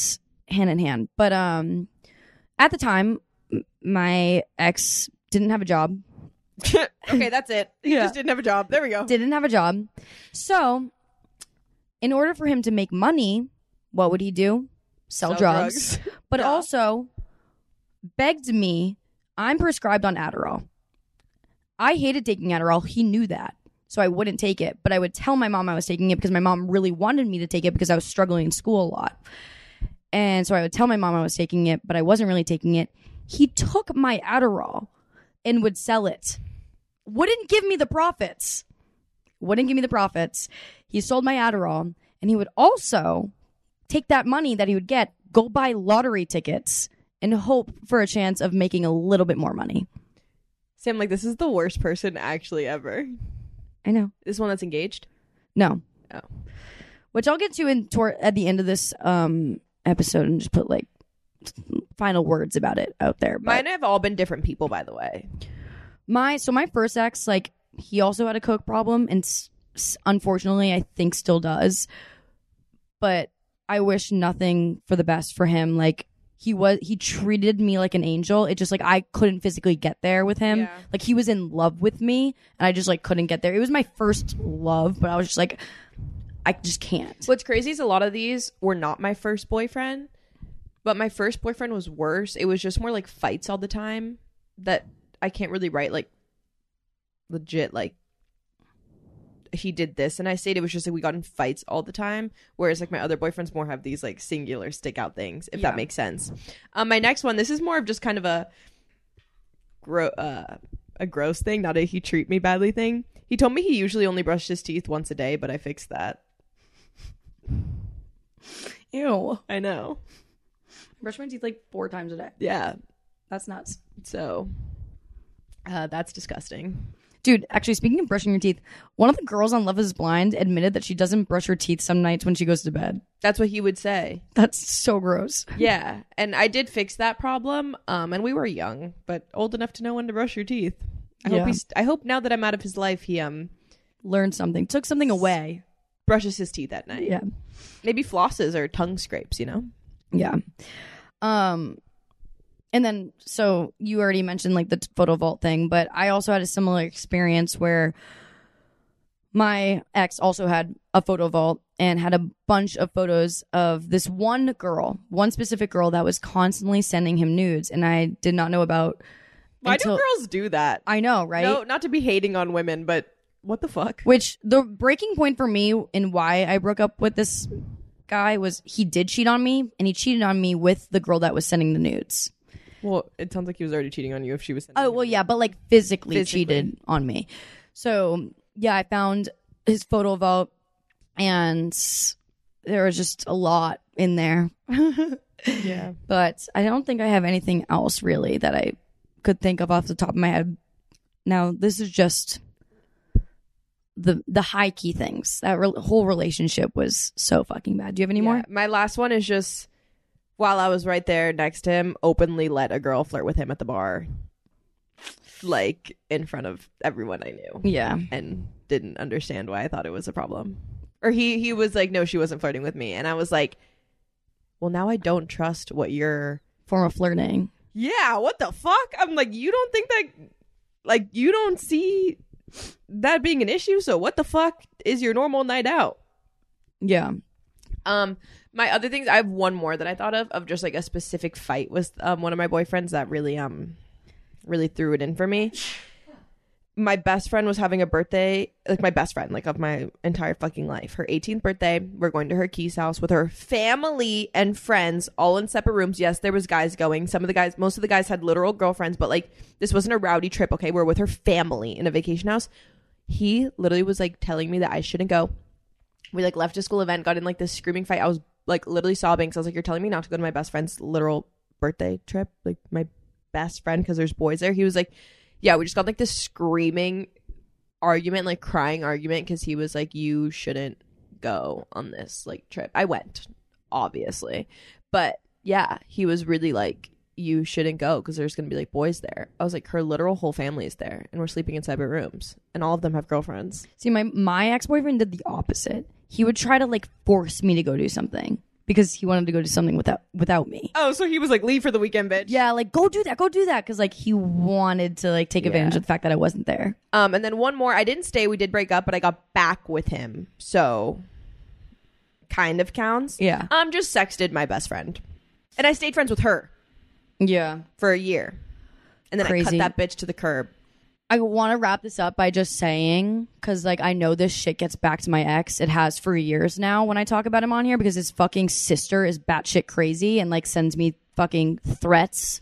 hand in hand. But um, at the time, m- my ex didn't have a job. Okay, that's it. He Yeah. just didn't have a job. There we go. Didn't have a job. So, in order for him to make money, what would he do? Sell, Sell drugs. drugs. But Yeah. also begged me. I'm prescribed on Adderall. I hated taking Adderall. He knew that. So I wouldn't take it. But I would tell my mom I was taking it because my mom really wanted me to take it because I was struggling in school a lot. And so I would tell my mom I was taking it, but I wasn't really taking it. He took my Adderall and would sell it. Wouldn't give me the profits. Wouldn't give me the profits. He sold my Adderall, and he would also take that money that he would get, go buy lottery tickets, and hope for a chance of making a little bit more money. Sam, like, this is the worst person actually ever. I know. This one that's engaged? No. Oh. Which I'll get to in toward, at the end of this um, episode and just put, like, final words about it out there. But Mine have all been different people, by the way. my so my first ex, like, he also had a coke problem, and s- s- unfortunately, I think still does. But I wish nothing for the best for him. Like, he was he treated me like an angel. It just, like, I couldn't physically get there with him. Yeah. Like, he was in love with me, and I just, like, couldn't get there. It was my first love, but I was just like, I just can't. What's crazy is a lot of these were not my first boyfriend, but my first boyfriend was worse. It was just more like fights all the time that I can't really write like legit like he did this and I said it was just like we got in fights all the time, whereas like my other boyfriends more have these like singular stick out things, if Yeah. that makes sense. Um my next one, this is more of just kind of a gro- uh, a gross thing, not a he treat me badly thing. He told me he usually only brushed his teeth once a day, but I fixed that. Ew. I know. I brush my teeth like four times a day. Yeah. That's nuts. So uh, that's disgusting. Dude, actually, speaking of brushing your teeth, one of the girls on Love is Blind admitted that she doesn't brush her teeth some nights when she goes to bed. That's what he would say. That's so gross. Yeah. And I did fix that problem. Um, and we were young, but old enough to know when to brush your teeth. I Yeah. hope he's, I hope now that I'm out of his life, he um Learned something. Took something away. brushes his teeth at night. Yeah. Maybe flosses or tongue scrapes, you know? Yeah. Um, and then, so you already mentioned like the t- photo vault thing, but I also had a similar experience where my ex also had a photo vault and had a bunch of photos of this one girl, one specific girl that was constantly sending him nudes, and I did not know about. Why until- do girls do that? I know, right? No, not to be hating on women, but what the fuck? Which the breaking point for me and why I broke up with this guy was he did cheat on me, and he cheated on me with the girl that was sending the nudes. Well, it sounds like he was already cheating on you if she was sending Oh, him well, nudes. yeah, but like physically, Physically. cheated on me. So, yeah, I found his photo vault, and there was just a lot in there. Yeah. But I don't think I have anything else really that I could think of off the top of my head. Now, this is just the the high key things. That re- whole relationship was so fucking bad. Do you have any Yeah. more? My last one is just while I was right there next to him, openly let a girl flirt with him at the bar. Like in front of everyone I knew. Yeah. And didn't understand why I thought it was a problem. Or he he was like, no, she wasn't flirting with me. And I was like, well, now I don't trust what you're Form of flirting. Yeah, what the fuck? I'm like, you don't think that like you don't see that being an issue, so what the fuck is your normal night out? Yeah. Um, my other things, I have one more that I thought of of just like a specific fight with um one of my boyfriends that really um really threw it in for me. My best friend was having a birthday, like my best friend, like of my entire fucking life. Her eighteenth birthday. We're going to her Keys house with her family and friends, all in separate rooms. Yes, there was guys going. Some of the guys, most of the guys had literal girlfriends, but like this wasn't a rowdy trip. Okay, we're with her family in a vacation house. He literally was like telling me that I shouldn't go. We like left a school event, got in like this screaming fight. I was like literally sobbing. So I was like, "You're telling me not to go to my best friend's literal birthday trip? Like my best friend, because there's boys there." He was like, yeah, we just got like this screaming argument, like crying argument, because he was like, you shouldn't go on this like trip. I went, obviously. But yeah, he was really like, you shouldn't go because there's going to be like boys there. I was like, her literal whole family is there and we're sleeping in separate rooms and all of them have girlfriends. See, my my ex boyfriend did the opposite. He would try to like force me to go do something. because he wanted to go do something without without me. Oh, so he was like, leave for the weekend, bitch. Yeah, like go do that, go do that, because like he wanted to like take advantage Yeah. of the fact that I wasn't there. Um, and then one more. I didn't stay. We did break up, but I got back with him. So kind of counts. Yeah. Um, just sexted my best friend. And I stayed friends with her Yeah. for a year. And then Crazy. I cut that bitch to the curb. I want to wrap this up by just saying, because like I know this shit gets back to my ex. It has for years now when I talk about him on here, because his fucking sister is batshit crazy and like sends me fucking threats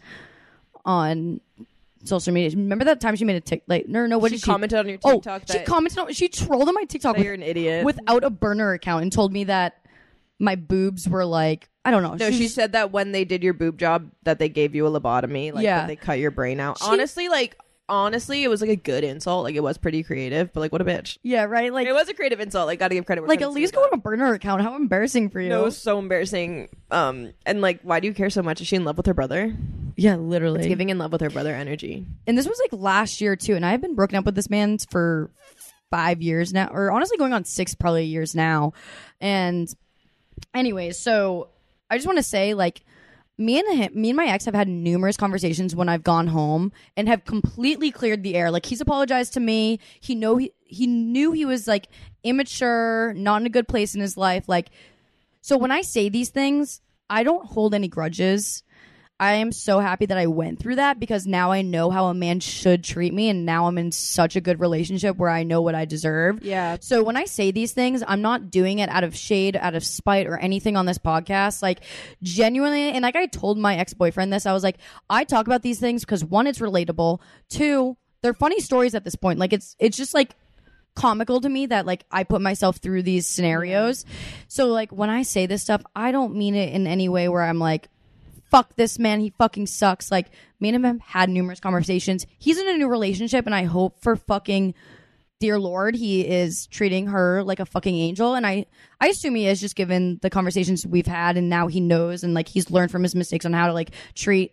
on social media. Remember that time she made a tick like no no what She did she commented on your oh TikTok she that- commented on she trolled on my TikTok That with, you're an idiot. without a burner account and told me that my boobs were like I don't know. No, she said that when they did your boob job, that they gave you a lobotomy, like Yeah. that they cut your brain out. She- honestly, like honestly, it was like a good insult. Like it was pretty creative, but like what a bitch. yeah right like It was a creative insult. Like gotta give credit. where like at credit's least due. go on a burner account. How embarrassing for you. No, it was so embarrassing. Um, and like, why do you care so much? Is she in love with her brother? yeah, literally. It's giving in love with her brother energy. And this was like last year too, and I've been broken up with this man for five years now, or honestly going on six probably years now. And anyways, so I just want to say like me and him, me and my ex have had numerous conversations when I've gone home and have completely cleared the air. Like he's apologized to me. He know he he knew he was like immature, not in a good place in his life. Like so when I say these things, I don't hold any grudges. I am so happy that I went through that because now I know how a man should treat me, and now I'm in such a good relationship where I know what I deserve. Yeah. So when I say these things, I'm not doing it out of shade, out of spite, or anything on this podcast. Like genuinely, and like I told my ex-boyfriend this, I was like, I talk about these things because one, it's relatable. Two, they're funny stories at this point. Like it's it's just like comical to me that like I put myself through these scenarios. So like when I say this stuff, I don't mean it in any way where I'm like, fuck this man, he fucking sucks. Like me and him have had numerous conversations. He's in a new relationship, and I hope for fucking dear Lord he is treating her like a fucking angel. And I I assume he is, just given the conversations we've had, and now he knows and like he's learned from his mistakes on how to like treat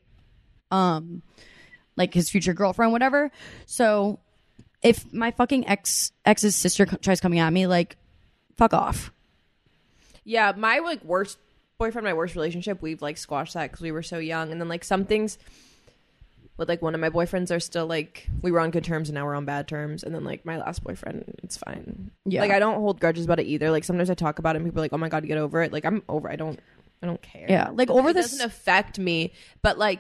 um like his future girlfriend, whatever. So if my fucking ex ex's sister co- tries coming at me, like fuck off. Yeah, my like worst boyfriend, my worst relationship, we've like squashed that because we were so young. And then like some things with like one of my boyfriends are still like we were on good terms and now we're on bad terms. And then like my last boyfriend, it's fine. Yeah. Like I don't hold grudges about it either. Like sometimes I talk about it and people are like, oh my god, get over it. Like I'm over. I don't. I don't care. Yeah, like over it this doesn't affect me. But like,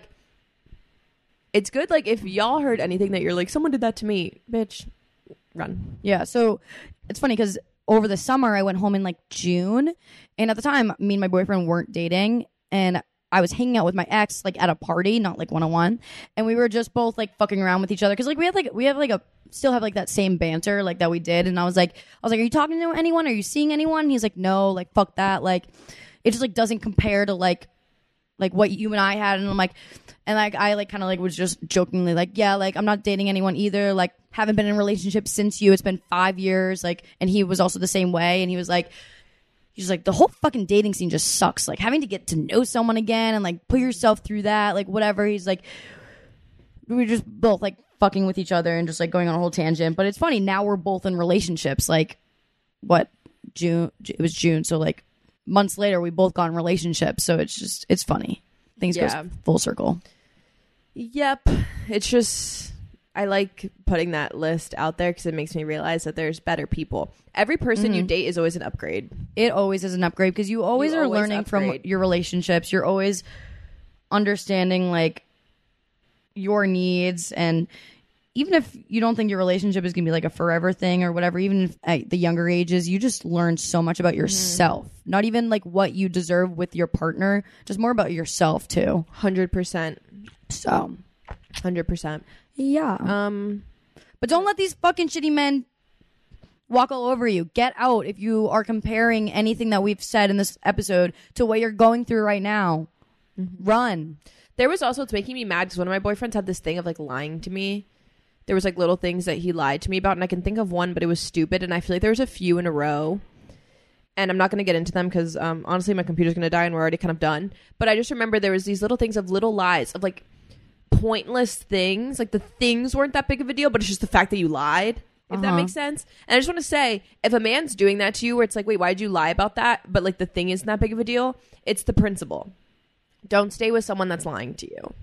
it's good. Like if y'all heard anything that you're like, someone did that to me, bitch, run. Yeah, so it's funny because over the summer I went home in like June, and at the time me and my boyfriend weren't dating, and I was hanging out with my ex like at a party, not like one-on-one, and we were just both like fucking around with each other because like we had like we have like a still have like that same banter like that we did. And I was like I was like, are you talking to anyone, are you seeing anyone? And he's like, no, like fuck that, like it just like doesn't compare to like like what you and I had. And I'm like, and like I like kind of like was just jokingly like, yeah, like I'm not dating anyone either, like haven't been in a relationship since you, it's been five years, like, and he was also the same way. And he was like, he's like, the whole fucking dating scene just sucks, like having to get to know someone again and like put yourself through that, like whatever. He's like, we were just both like fucking with each other and just like going on a whole tangent. But it's funny, now we're both in relationships, like what, June, it was June, so like months later we both got in relationships. So it's just, it's funny, things Yeah. goes full circle. Yep. It's just, I like putting that list out there because it makes me realize that there's better people. Every person you date is always an upgrade. It always is an upgrade because you always You are always learning from upgrade. your relationships. You're always understanding like your needs, and even if you don't think your relationship is gonna be like a forever thing or whatever, even if at the younger ages, you just learn so much about yourself. Not even like what you deserve with your partner, just more about yourself too. one hundred percent. So one hundred percent. yeah, Um, but don't let these fucking shitty men walk all over you. Get out if you are comparing anything that we've said in this episode to what you're going through right now. Run. there was also, it's making me mad because one of my boyfriends had this thing of like lying to me. There was like little things that he lied to me about, and I can think of one, but it was stupid. And I feel like there was a few in a row, and I'm not going to get into them because um, honestly, my computer's going to die and we're already kind of done. But I just remember there was these little things of little lies of like pointless things. Like the things weren't that big of a deal, but it's just the fact that you lied. if that Uh-huh. makes sense. And I just want to say, if a man's doing that to you where it's like, wait, why'd you lie about that? But like the thing isn't that big of a deal. It's the principle. Don't stay with someone that's lying to you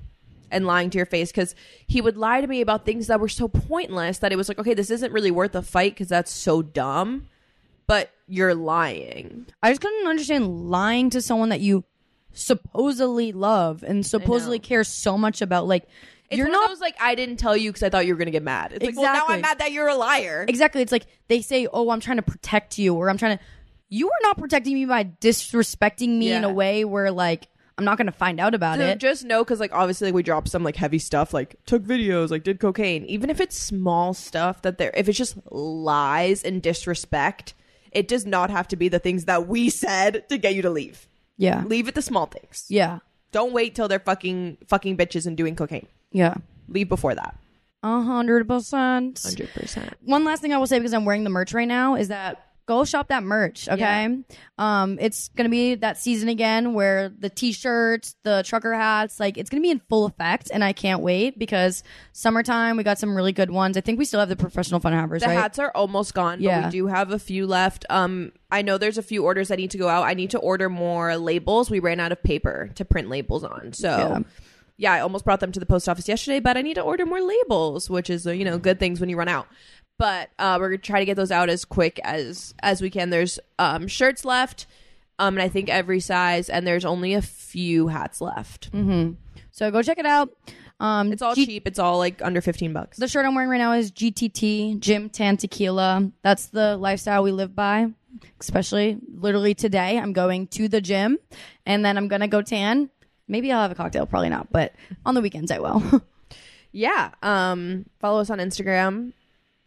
and lying to your face, because he would lie to me about things that were so pointless that it was like, okay, this isn't really worth a fight because that's so dumb, but you're lying. I just couldn't understand lying to someone that you supposedly love and supposedly care so much about. Like, It's you're one not of those, like, I didn't tell you because I thought you were going to get mad. It's like, well, now Exactly. I'm mad that you're a liar. exactly. It's like they say, "Oh, I'm trying to protect you," or "I'm trying to." You are not protecting me by disrespecting me in Yeah. a way where like I'm not going to find out about So it. just know, because like obviously like, we dropped some like heavy stuff, like took videos, like did cocaine. Even if it's small stuff that there, if it's just lies and disrespect, it does not have to be the things that we said to get you to leave. Yeah. Leave it the small things. Yeah. Don't wait till they're fucking fucking bitches and doing cocaine. Yeah. Leave before that. A hundred percent. Hundred percent. One last thing I will say, because I'm wearing the merch right now, is that go shop that merch, okay? Yeah. Um, it's gonna be that season again where the t-shirts, the trucker hats, like it's gonna be in full effect, and I can't wait because summertime we got some really good ones. I think we still have the professional fun havers, The right? hats are almost gone, but Yeah. we do have a few left. Um, I know there's a few orders that need to go out. I need to order more labels. We ran out of paper to print labels on, so. Yeah. Yeah, I almost brought them to the post office yesterday, but I need to order more labels, which is, uh, you know, good things when you run out. But uh, we're going to try to get those out as quick as as we can. There's um, shirts left, um, and I think every size, and there's only a few hats left. Mm-hmm. So go check it out. Um, It's all G- cheap. It's all like under fifteen bucks. The shirt I'm wearing right now is G T T, Gym Tan Tequila. That's the lifestyle we live by, especially literally today. I'm going to the gym, and then I'm going to go tan. Maybe I'll have a cocktail, probably not, but on the weekends I will. Yeah. Um, follow us on Instagram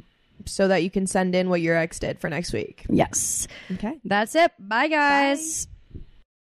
so that you can send in what your ex did for next week. Yes. Okay. That's it. Bye, guys. Bye.